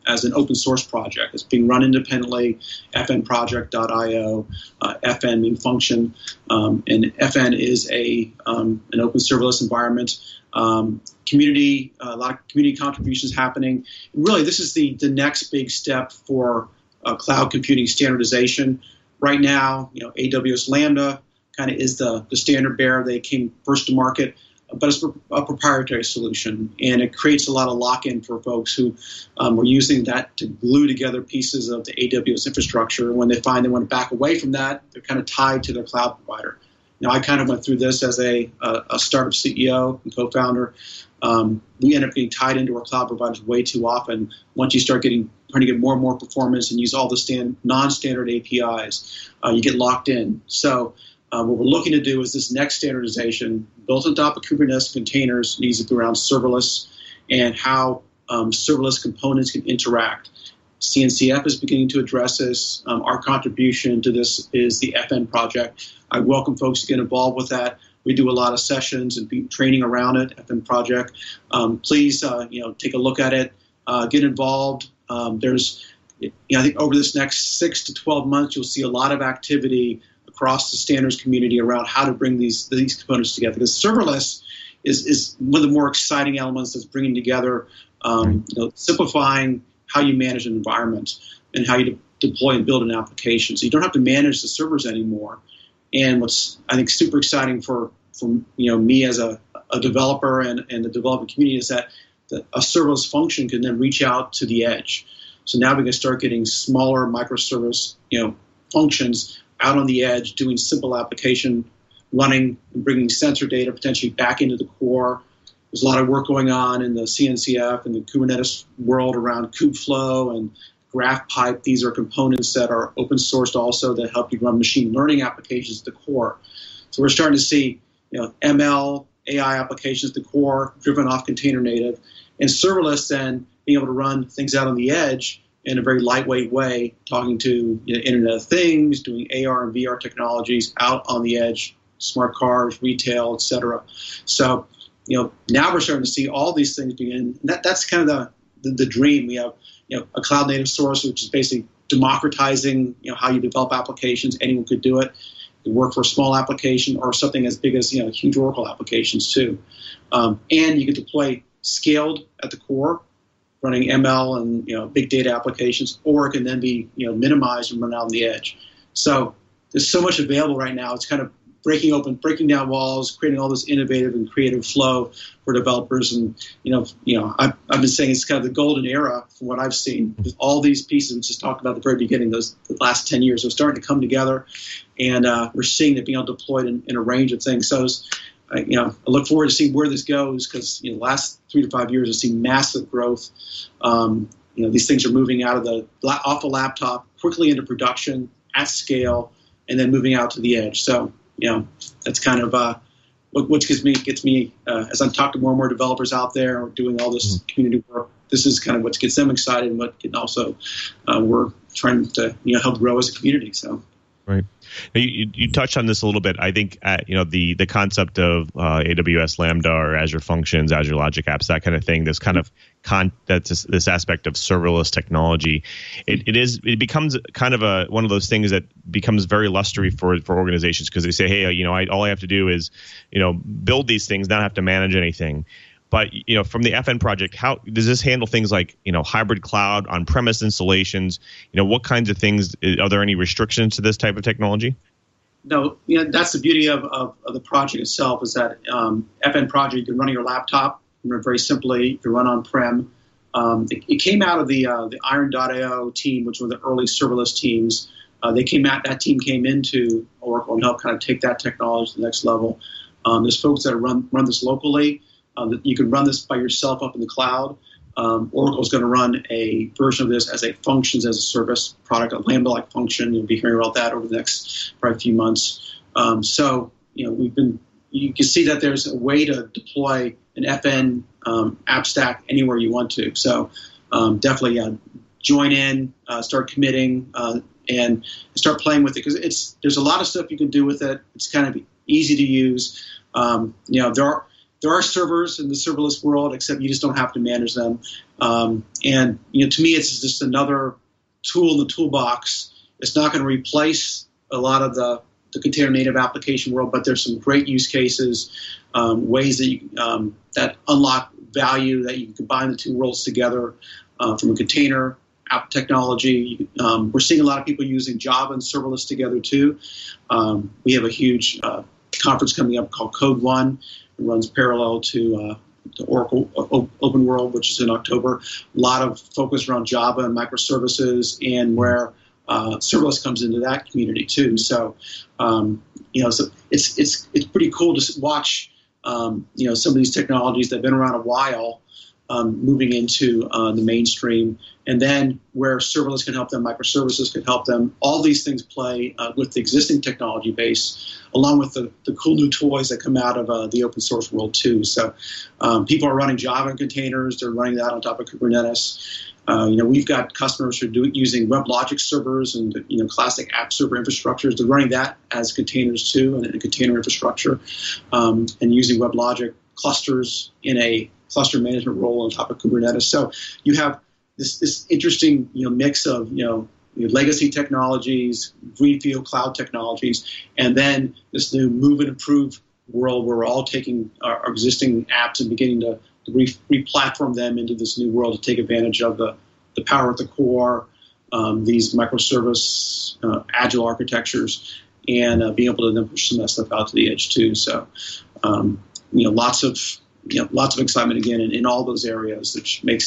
Speaker 6: as an open source project. It's being run independently, fnproject.io, FN mean function, and FN is an open serverless environment. Community, a lot of community contributions happening. And really, this is the next big step for cloud computing standardization. Right now, AWS Lambda kind of is the standard bearer. They came first to market, but it's a proprietary solution, and it creates a lot of lock-in for folks who are using that to glue together pieces of the AWS infrastructure. When they find they want to back away from that, they're kind of tied to their cloud provider. Now, I kind of went through this as a startup CEO and co-founder. We end up getting tied into our cloud providers way too often. Once you start trying to get more and more performance and use all the non-standard APIs, you get locked in. So what we're looking to do is this next standardization built on top of Kubernetes containers needs to be around serverless and how serverless components can interact. CNCF is beginning to address this. Our contribution to this is the FN project. I welcome folks to get involved with that. We do a lot of sessions and training around it, FN project. Please, take a look at it, get involved. I think over this next 6 to 12 months, you'll see a lot of activity across the standards community around how to bring these components together. Because serverless is one of the more exciting elements that's bringing together, simplifying how you manage an environment and how you deploy and build an application. So you don't have to manage the servers anymore. And what's, I think, super exciting for me as a developer and the development community is that a serverless function can then reach out to the edge. So now we can start getting smaller microservice functions out on the edge, doing simple application running and bringing sensor data potentially back into the core. There's a lot of work going on in the CNCF and the Kubernetes world around Kubeflow and GraphPipe. These are components that are open sourced also that help you run machine learning applications at the core. So we're starting to see ML, AI applications at the core driven off container native, and serverless then being able to run things out on the edge in a very lightweight way, talking to Internet of Things, doing AR and VR technologies out on the edge, smart cars, retail, etc. So now we're starting to see all these things begin. That's kind of the dream. We have a cloud native source, which is basically democratizing how you develop applications. Anyone could do it. You work for a small application or something as big as huge Oracle applications too. And you can deploy scaled at the core, running ML and big data applications, or it can then be minimized and run out on the edge. So there's so much available right now. It's kind of breaking down walls, creating all this innovative and creative flow for developers. And I've been saying it's kind of the golden era from what I've seen. With all these pieces we just talked about at the very beginning, the last 10 years, are starting to come together, and we're seeing it being deployed in a range of things. So I look forward to seeing where this goes, because the last 3 to 5 years I've seen massive growth. These things are moving out of off the laptop quickly into production at scale, and then moving out to the edge. So that's kind of what gets me as I'm talking to more and more developers out there doing all this community work. This is kind of what gets them excited, and what can also we're trying to help grow as a community. So.
Speaker 1: Right. Now, you touched on this a little bit. I think the concept of AWS Lambda or Azure Functions, Azure Logic Apps, that kind of thing. This kind of this aspect of serverless technology. It becomes kind of one of those things that becomes very illustrative for organizations, because they say, hey, all I have to do is build these things, not have to manage anything. But from the FN project, how does this handle things like hybrid cloud, on-premise installations? What kinds of things? Are there any restrictions to this type of technology?
Speaker 6: No, that's the beauty of the project itself, is that FN project, you can run on your laptop, very simply. You can run on-prem. It came out of the Iron.io team, which were the early serverless teams. That team came into Oracle and helped kind of take that technology to the next level. There's folks that run this locally. You can run this by yourself up in the cloud. Oracle is going to run a version of this as a functions as a service product, a Lambda-like function. You'll be hearing about that over the next probably few months. You can see that there's a way to deploy an FN app stack anywhere you want to. So definitely join in, start committing, and start playing with it, because there's a lot of stuff you can do with it. It's kind of easy to use. there are servers in the serverless world, except you just don't have to manage them. And to me, it's just another tool in the toolbox. It's not going to replace a lot of the container native application world, but there's some great use cases, ways that that unlock value, that you can combine the two worlds together from a container app technology. We're seeing a lot of people using Java and serverless together too. We have a huge conference coming up called Code One. It runs parallel to Oracle Open World, which is in October. A lot of focus around Java and microservices, and where serverless comes into that community too. So, so it's pretty cool to watch, some of these technologies that have been around a while moving into the mainstream, and then where serverless can help them, microservices can help them. All these things play with the existing technology base, along with the cool new toys that come out of the open source world too. So people are running Java in containers. They're running that on top of Kubernetes. We've got customers who are using WebLogic servers and classic app server infrastructures. They're running that as containers too, and in a container infrastructure, and using WebLogic clusters in a cluster management role on top of Kubernetes. So you have this interesting mix of legacy technologies, greenfield cloud technologies, and then this new move and improve world where we're all taking our existing apps and beginning to re-platform them into this new world to take advantage of the power at the core, these microservice agile architectures, and being able to then push some of that stuff out to the edge too. So lots of excitement again in all those areas, which makes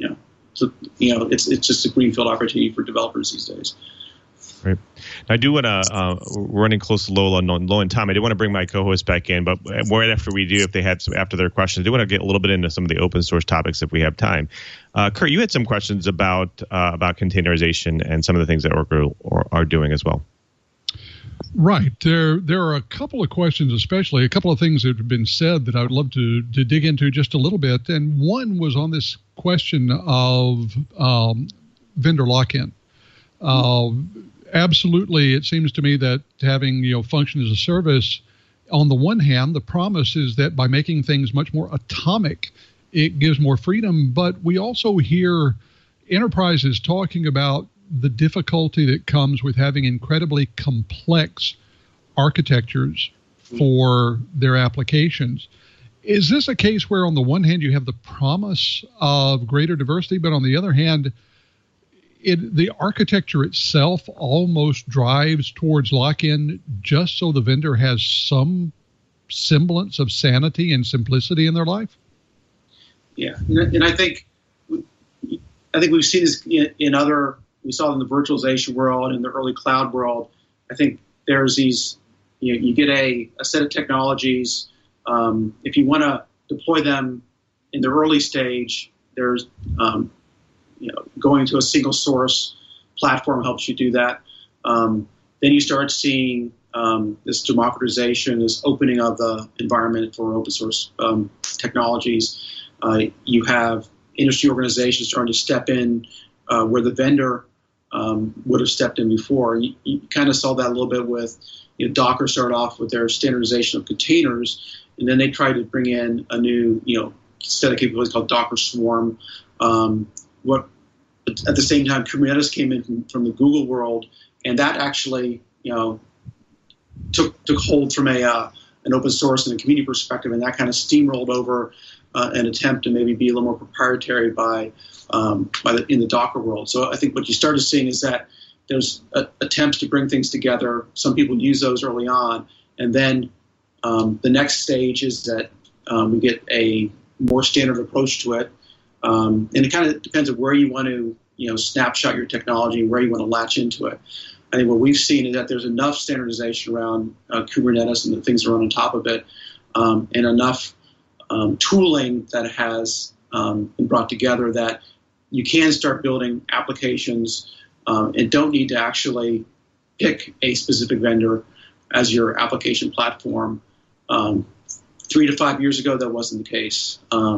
Speaker 6: it's just a greenfield opportunity for developers these days.
Speaker 1: Right. I do want to, we're running close to low on time. I do want to bring my co-host back in, but right after we do, if they had some after their questions, I do want to get a little bit into some of the open source topics if we have time. Kurt, you had some questions about containerization and some of the things that Oracle are doing as well.
Speaker 5: Right. There are a couple of questions, especially a couple of things that have been said that I would love to dig into just a little bit. And one was on this question of vendor lock-in. Absolutely, it seems to me that having function as a service, on the one hand, the promise is that by making things much more atomic, it gives more freedom. But we also hear enterprises talking about the difficulty that comes with having incredibly complex architectures for their applications. Is this a case where on the one hand you have the promise of greater diversity, but on the other hand, the architecture itself almost drives towards lock-in just so the vendor has some semblance of sanity and simplicity in their life?
Speaker 6: Yeah, and I think we've seen this in other. We saw it in the virtualization world, in the early cloud world. I think there's these. You get a set of technologies. If you want to deploy them in the early stage, there's going to a single source platform helps you do that. Then you start seeing this democratization, this opening of the environment for open source technologies. You have industry organizations starting to step in where the vendor would have stepped in before. You kind of saw that a little bit with Docker started off with their standardization of containers, and then they tried to bring in a new set of capabilities called Docker Swarm. At the same time, Kubernetes came in from the Google world, and that actually, took hold from an open source and a community perspective, and that kind of steamrolled over an attempt to maybe be a little more proprietary in the Docker world. So I think what you started seeing is that there's attempts to bring things together. Some people use those early on, and then the next stage is that we get a more standard approach to it. And it kind of depends on where you want to, snapshot your technology and where you want to latch into it. I think what we've seen is that there's enough standardization around Kubernetes and the things that run on top of it, and enough tooling that has been brought together that you can start building applications and don't need to actually pick a specific vendor as your application platform. 3 to 5 years ago, that wasn't the case.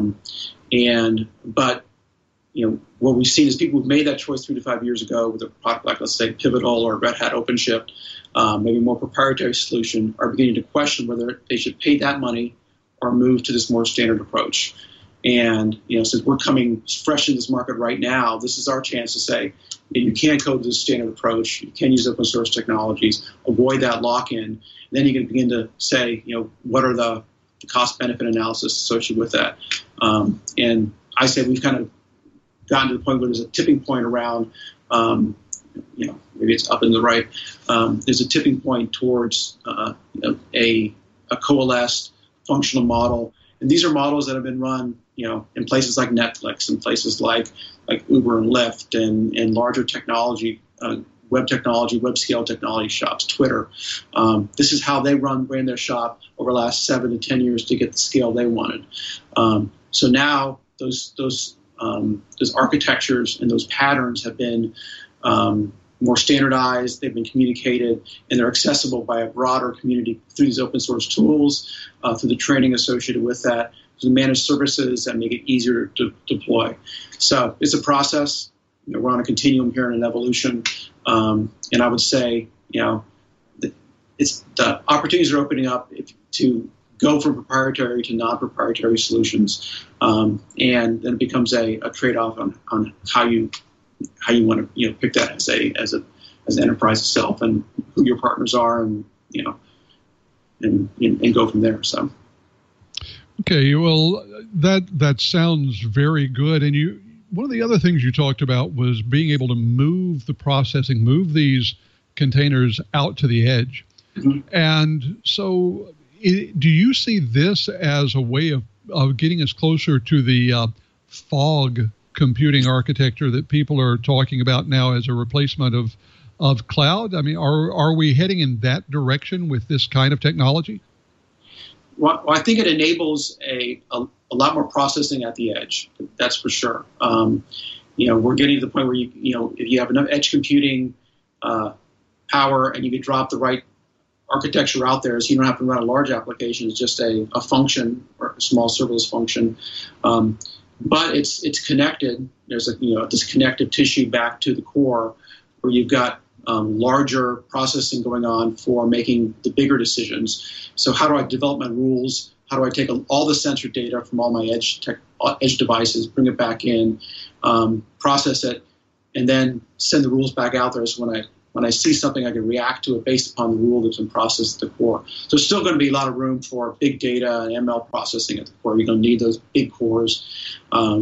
Speaker 6: But what we've seen is people who've made that choice 3 to 5 years ago with a product like, let's say, Pivotal or Red Hat OpenShift, maybe a more proprietary solution, are beginning to question whether they should pay that money our move to this more standard approach. And since we're coming fresh in this market right now, this is our chance to say you can code this standard approach, you can use open source technologies, avoid that lock-in, and then you can begin to say, what are the cost-benefit analysis associated with that. And I say we've kind of gotten to the point where there's a tipping point around, maybe it's up and to the right. There's a tipping point towards a coalesced functional model. And these are models that have been run, in places like Netflix and places like Uber and Lyft and larger technology, web scale technology shops, Twitter. This is how they ran their shop over the last 7 to 10 years to get the scale they wanted. So now those architectures and those patterns have been more standardized, they've been communicated, and they're accessible by a broader community through these open source tools, through the training associated with that, through the managed services that make it easier to deploy. So it's a process. We're on a continuum here in an evolution. And I would say, the opportunities are opening up to go from proprietary to non-proprietary solutions. And then it becomes a trade-off on how you want to pick that as an enterprise itself and who your partners are and go from there. So.
Speaker 5: Okay, well, that sounds very good. And one of the other things you talked about was being able to move these containers out to the edge. Mm-hmm. And so do you see this as a way of getting us closer to the fog computing architecture that people are talking about now as a replacement of cloud? I mean, are we heading in that direction with this kind of technology?
Speaker 6: Well, I think it enables a lot more processing at the edge. That's for sure. We're getting to the point where if you have enough edge computing power and you can drop the right architecture out there, so you don't have to run a large application. It's just a function or a small serverless function. But it's connected. There's this connective tissue back to the core where you've got larger processing going on for making the bigger decisions. So how do I develop my rules? How do I take all the sensor data from all my edge devices, bring it back in, process it, and then send the rules back out there? So when I see something, I can react to it based upon the rule that's been processed at the core. So there's still going to be a lot of room for big data and ML processing at the core. You're going to need those big cores.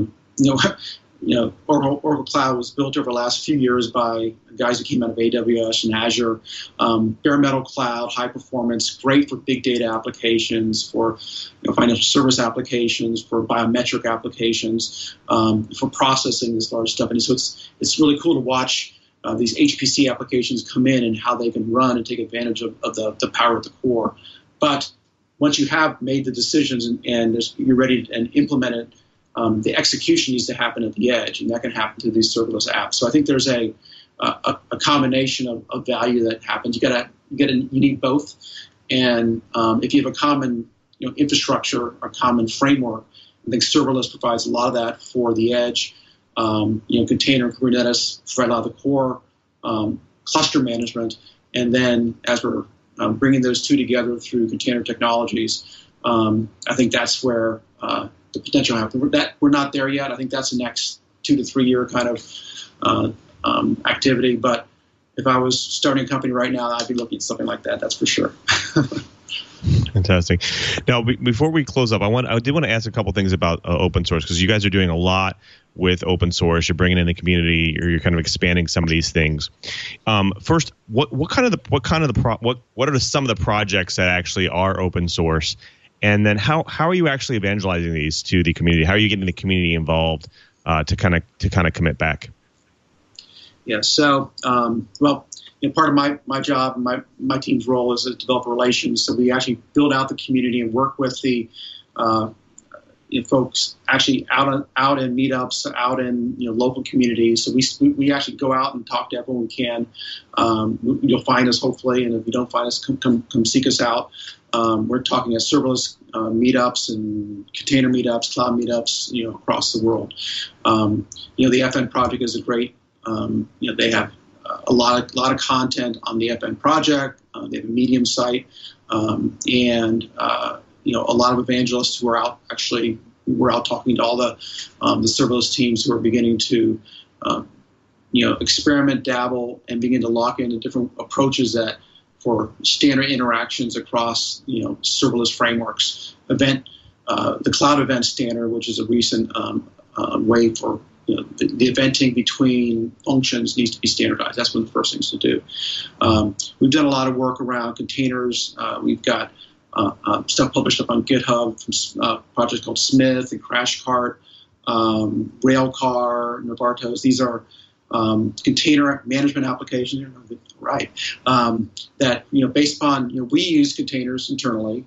Speaker 6: Oracle Cloud was built over the last few years by guys who came out of AWS and Azure. Bare metal cloud, high performance, great for big data applications, for financial service applications, for biometric applications, for processing this large stuff. And so it's really cool to watch these HPC applications come in and how they can run and take advantage of the power of the core. But once you have made the decisions and you're ready and implement it, the execution needs to happen at the edge, and that can happen through these serverless apps. So I think there's a combination of value that happens. You need both, and if you have a common infrastructure or common framework, I think serverless provides a lot of that for the edge. Container, Kubernetes provide a lot of the core, cluster management, and then as we're bringing those two together through container technologies, I think that's where the potential happens. We're not there yet. I think that's the next 2 to 3 year kind of activity. But if I was starting a company right now, I'd be looking at something like that. That's for sure.
Speaker 1: Fantastic. Now, before we close up, I did want to ask a couple things about open source, because you guys are doing a lot with open source. You're bringing in the community, or you're kind of expanding some of these things. First, what are some of the projects that actually are open source? And then how are you actually evangelizing these to the community? How are you getting the community involved to kind of commit back?
Speaker 6: Yeah. So, part of my job, my team's role is to develop relations. So we actually build out the community and work with the folks actually out in meetups, out in local communities. So we actually go out and talk to everyone we can. You'll find us hopefully, and if you don't find us, come seek us out. We're talking at serverless meetups and container meetups, cloud meetups, across the world. The FN project is a great. They have a lot of content on the FN project. They have a Medium site, and a lot of evangelists who are out actually. We're out talking to all the serverless teams who are beginning to experiment, dabble, and begin to lock into different approaches that for standard interactions across serverless frameworks. The cloud event standard, which is a recent way for the eventing between functions, needs to be standardized. That's one of the first things to do. We've done a lot of work around containers. We've got stuff published up on GitHub from projects called Smith and CrashCart, Railcar, Novartis. These are container management applications, right? That based upon we use containers internally.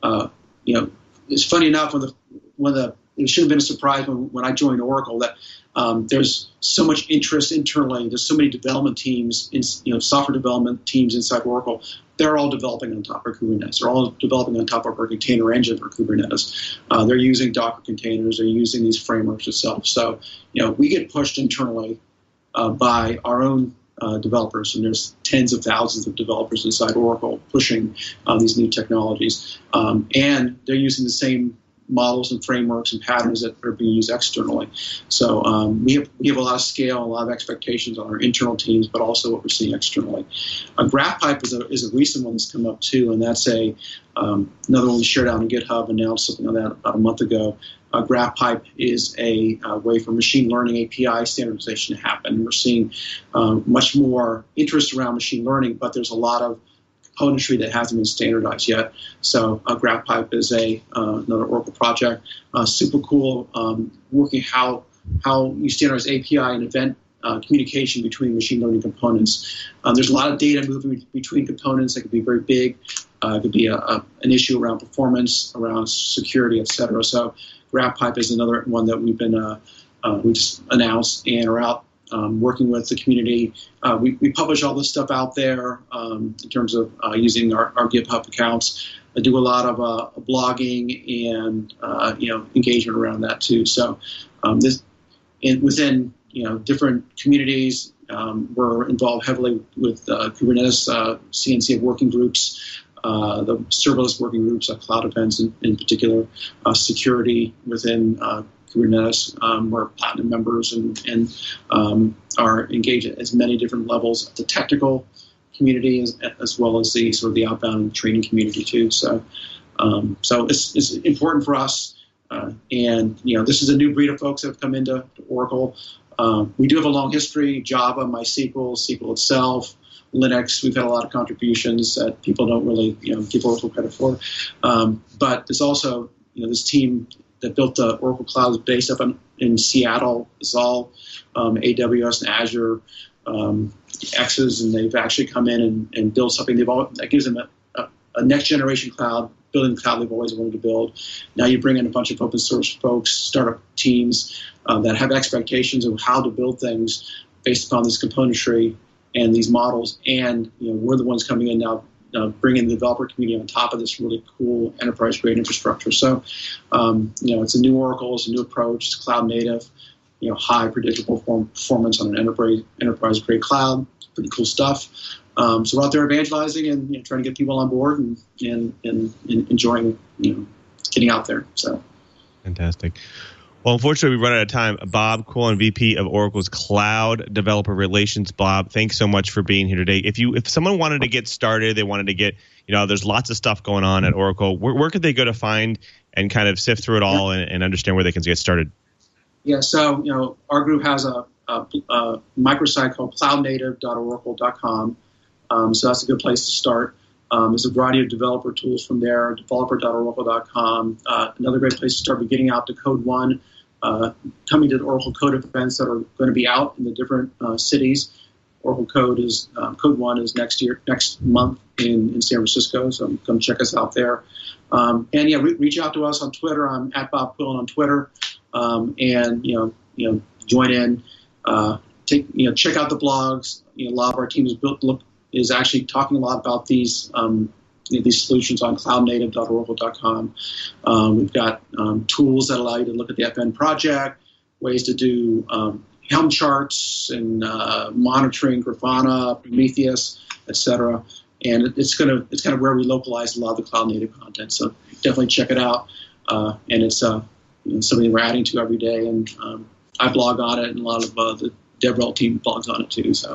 Speaker 6: It's funny enough it should have been a surprise when I joined Oracle that there's so much interest internally. There's so many development teams, software development teams inside Oracle. They're all developing on top of Kubernetes. They're all developing on top of our container engine for Kubernetes. They're using Docker containers. They're using these frameworks itself. So, we get pushed internally by our own developers, and there's tens of thousands of developers inside Oracle pushing these new technologies. And they're using the same models and frameworks and patterns that are being used externally. So we have a lot of scale, a lot of expectations on our internal teams, but also what we're seeing externally. GraphPipe is a recent one that's come up too, and that's another one we shared out on GitHub, announced something on that about a month ago. GraphPipe is a way for machine learning API standardization to happen. We're seeing much more interest around machine learning, but there's a lot of componentry that hasn't been standardized yet. So GraphPipe is another Oracle project. Super cool, working how you standardize API and event communication between machine learning components. There's a lot of data moving between components that could be very big. It could be an issue around performance, around security, et cetera. So GraphPipe is another one that we just announced and are out working with the community. We publish all this stuff out there in terms of using our GitHub accounts. I do a lot of blogging and engagement around that too. So within different communities, we're involved heavily with Kubernetes CNCF working groups, the serverless working groups, cloud events in particular, security within Kubernetes. We're platinum members and are engaged at as many different levels of the technical community as well as the sort of the outbound training community too. So it's important for us. And this is a new breed of folks that have come into Oracle. We do have a long history: Java, MySQL, SQL itself, Linux. We've had a lot of contributions that people don't really give Oracle credit for. But there's also this team that built the Oracle Cloud is based up in Seattle. It's all AWS and Azure X's, and they've actually come in and built something that gives them a next generation cloud, building the cloud they've always wanted to build. Now you bring in a bunch of open source folks, startup teams that have expectations of how to build things based upon this componentry and these models. And we're the ones coming in now, bringing the developer community on top of this really cool enterprise-grade infrastructure. So, it's a new Oracle, it's a new approach, it's cloud native, high predictable performance on an enterprise-grade cloud. Pretty cool stuff. So we're out there evangelizing and trying to get people on board and enjoying, getting out there. So
Speaker 1: fantastic. Well, unfortunately, we've run out of time. Bob Quillen, VP of Oracle's Cloud Developer Relations. Bob, thanks so much for being here today. If someone wanted to get started, they wanted to get, there's lots of stuff going on at Oracle. Where could they go to find and kind of sift through it all and understand where they can get started?
Speaker 6: Yeah, so, our group has a microsite called cloudnative.oracle.com. So that's a good place to start. There's a variety of developer tools from there, developer.oracle.com. Another great place to start beginning out to Code One, coming to the Oracle Code events that are going to be out in the different cities. Oracle Code One is next month in San Francisco, so come check us out there. Reach out to us on Twitter. I'm at Bob Quillen on Twitter, and join in. Check out the blogs. A lot of our team is actually talking a lot about these solutions on cloudnative.oracle.com. We've got tools that allow you to look at the FN project, ways to do Helm charts and monitoring Grafana, Prometheus, etc. and it's kind of where we localize a lot of the cloud native content. So definitely check it out. And it's something we're adding to every day. And I blog on it, and a lot of the DevRel team blogs on it too. So.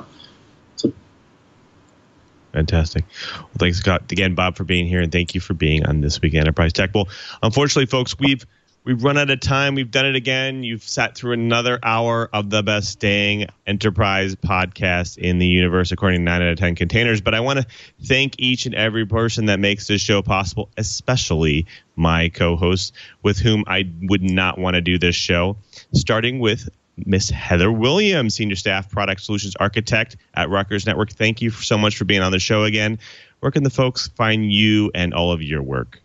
Speaker 1: Fantastic. Well, thanks, Scott, again, Bob, for being here, and thank you for being on This Week in Enterprise Tech. Well, unfortunately, folks, we've run out of time. We've done it again. You've sat through another hour of the best dang enterprise podcast in the universe, according to 9 out of 10 containers. But I want to thank each and every person that makes this show possible, especially my co-hosts, with whom I would not want to do this show, starting with Miss Heather Williams, Senior Staff Product Solutions Architect at Rutgers Network. Thank you so much for being on the show again. Where can the folks find you and all of your work?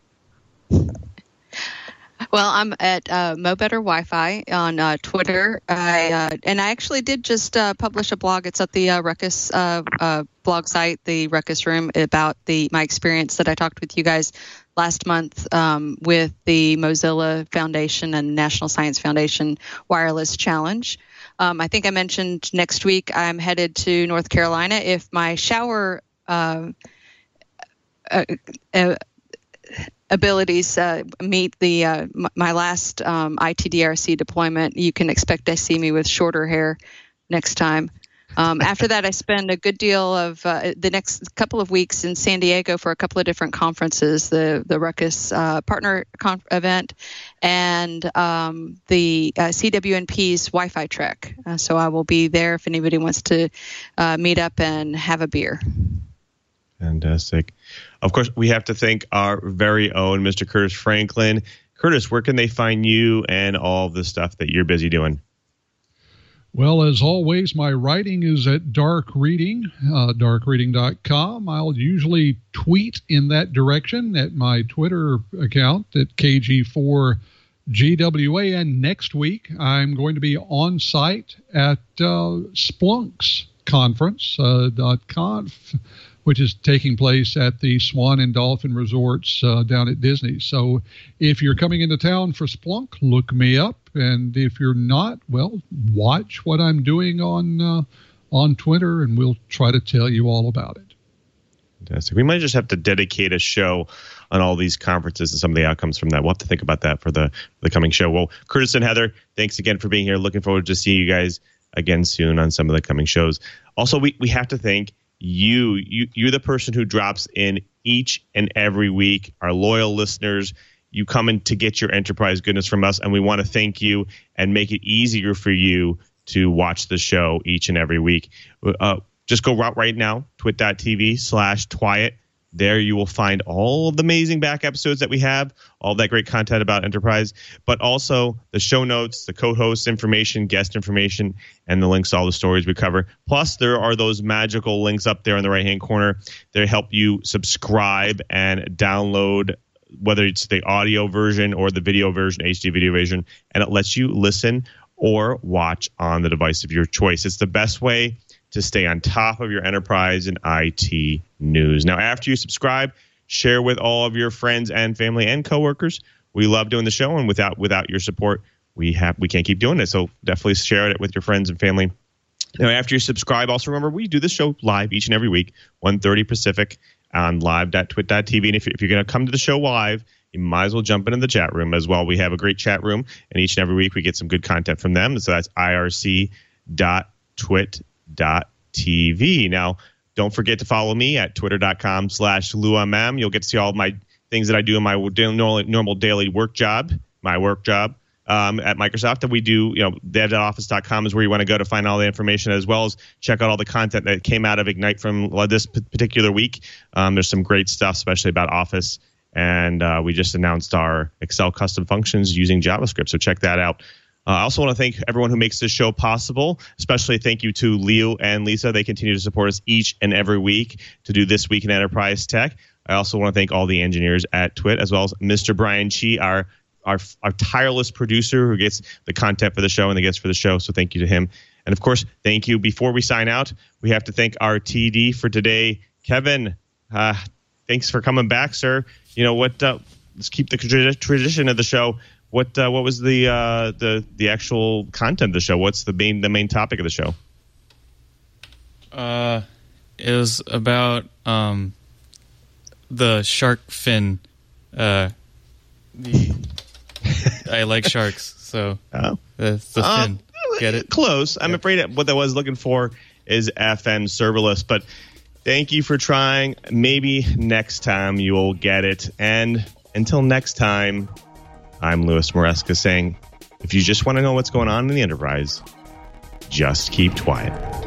Speaker 4: Well, I'm at Mo Better Wi-Fi on Twitter. And I actually did just publish a blog. It's at the Ruckus blog site, the Ruckus Room, about my experience that I talked with you guys last month with the Mozilla Foundation and National Science Foundation Wireless Challenge. I think I mentioned next week I'm headed to North Carolina. If my shower abilities meet the my last ITDRC deployment, you can expect to see me with shorter hair next time. After that, I spend a good deal of the next couple of weeks in San Diego for a couple of different conferences, the Ruckus Partner event and the CWNP's Wi-Fi Trek. So I will be there if anybody wants to meet up and have a beer.
Speaker 1: Fantastic. Of course, we have to thank our very own Mr. Curtis Franklin. Curtis, where can they find you and all the stuff that you're busy doing?
Speaker 5: Well, as always, my writing is at Dark Reading, darkreading.com. I'll usually tweet in that direction at my Twitter account at KG4GWA. And next week, I'm going to be on site at Splunk's conference, .conf, which is taking place at the Swan and Dolphin Resorts down at Disney. So if you're coming into town for Splunk, look me up. And if you're not, well, watch what I'm doing on Twitter, and we'll try to tell you all about it.
Speaker 1: Fantastic. We might just have to dedicate a show on all these conferences and some of the outcomes from that. We'll have to think about that for the coming show. Well, Curtis and Heather, thanks again for being here. Looking forward to seeing you guys again soon on some of the coming shows. Also, we have to thank you're the person who drops in each and every week, our loyal listeners. You come in to get your enterprise goodness from us, and we want to thank you and make it easier for you to watch the show each and every week. Just go right now, twit.tv/Twyat. There you will find all of the amazing back episodes that we have, all that great content about enterprise, but also the show notes, the co-host information, guest information, and the links to all the stories we cover. Plus, there are those magical links up there in the right-hand corner that help you subscribe and download, whether it's the audio version or the video version, HD video version, and it lets you listen or watch on the device of your choice. It's the best way to stay on top of your enterprise and IT news. Now, after you subscribe, share with all of your friends and family and coworkers. We love doing the show, and without your support, we can't keep doing it. So definitely share it with your friends and family. Now, after you subscribe, also remember we do this show live each and every week, 1:30 Pacific on live.twit.tv. And if you're going to come to the show live, you might as well jump into the chat room as well. We have a great chat room, and each and every week we get some good content from them. So that's irc.twit.tv. Now, don't forget to follow me at twitter.com/LouMM. You'll get to see all of my things that I do in my normal daily work job, at Microsoft. That we do, dev.office.com is where you want to go to find all the information, as well as check out all the content that came out of Ignite from this particular week. There's some great stuff, especially about Office. And we just announced our Excel custom functions using JavaScript. So check that out. I also want to thank everyone who makes this show possible, especially thank you to Leo and Lisa. They continue to support us each and every week to do This Week in Enterprise Tech. I also want to thank all the engineers at Twit, as well as Mr. Brian Chi, our tireless producer who gets the content for the show and the guests for the show. So thank you to him. And, of course, thank you. Before we sign out, we have to thank our TD for today. Kevin, thanks for coming back, sir. You know what? Let's keep the tradition of the show. What was the actual content of the show? What's the main topic of the show?
Speaker 7: It was about the shark fin. I like sharks, so the fin. Get it?
Speaker 1: Close. I'm afraid what I was looking for is FN Cerberus, but thank you for trying. Maybe next time you will get it. And until next time, I'm Louis Maresca saying, if you just want to know what's going on in the Enterprise, just keep quiet.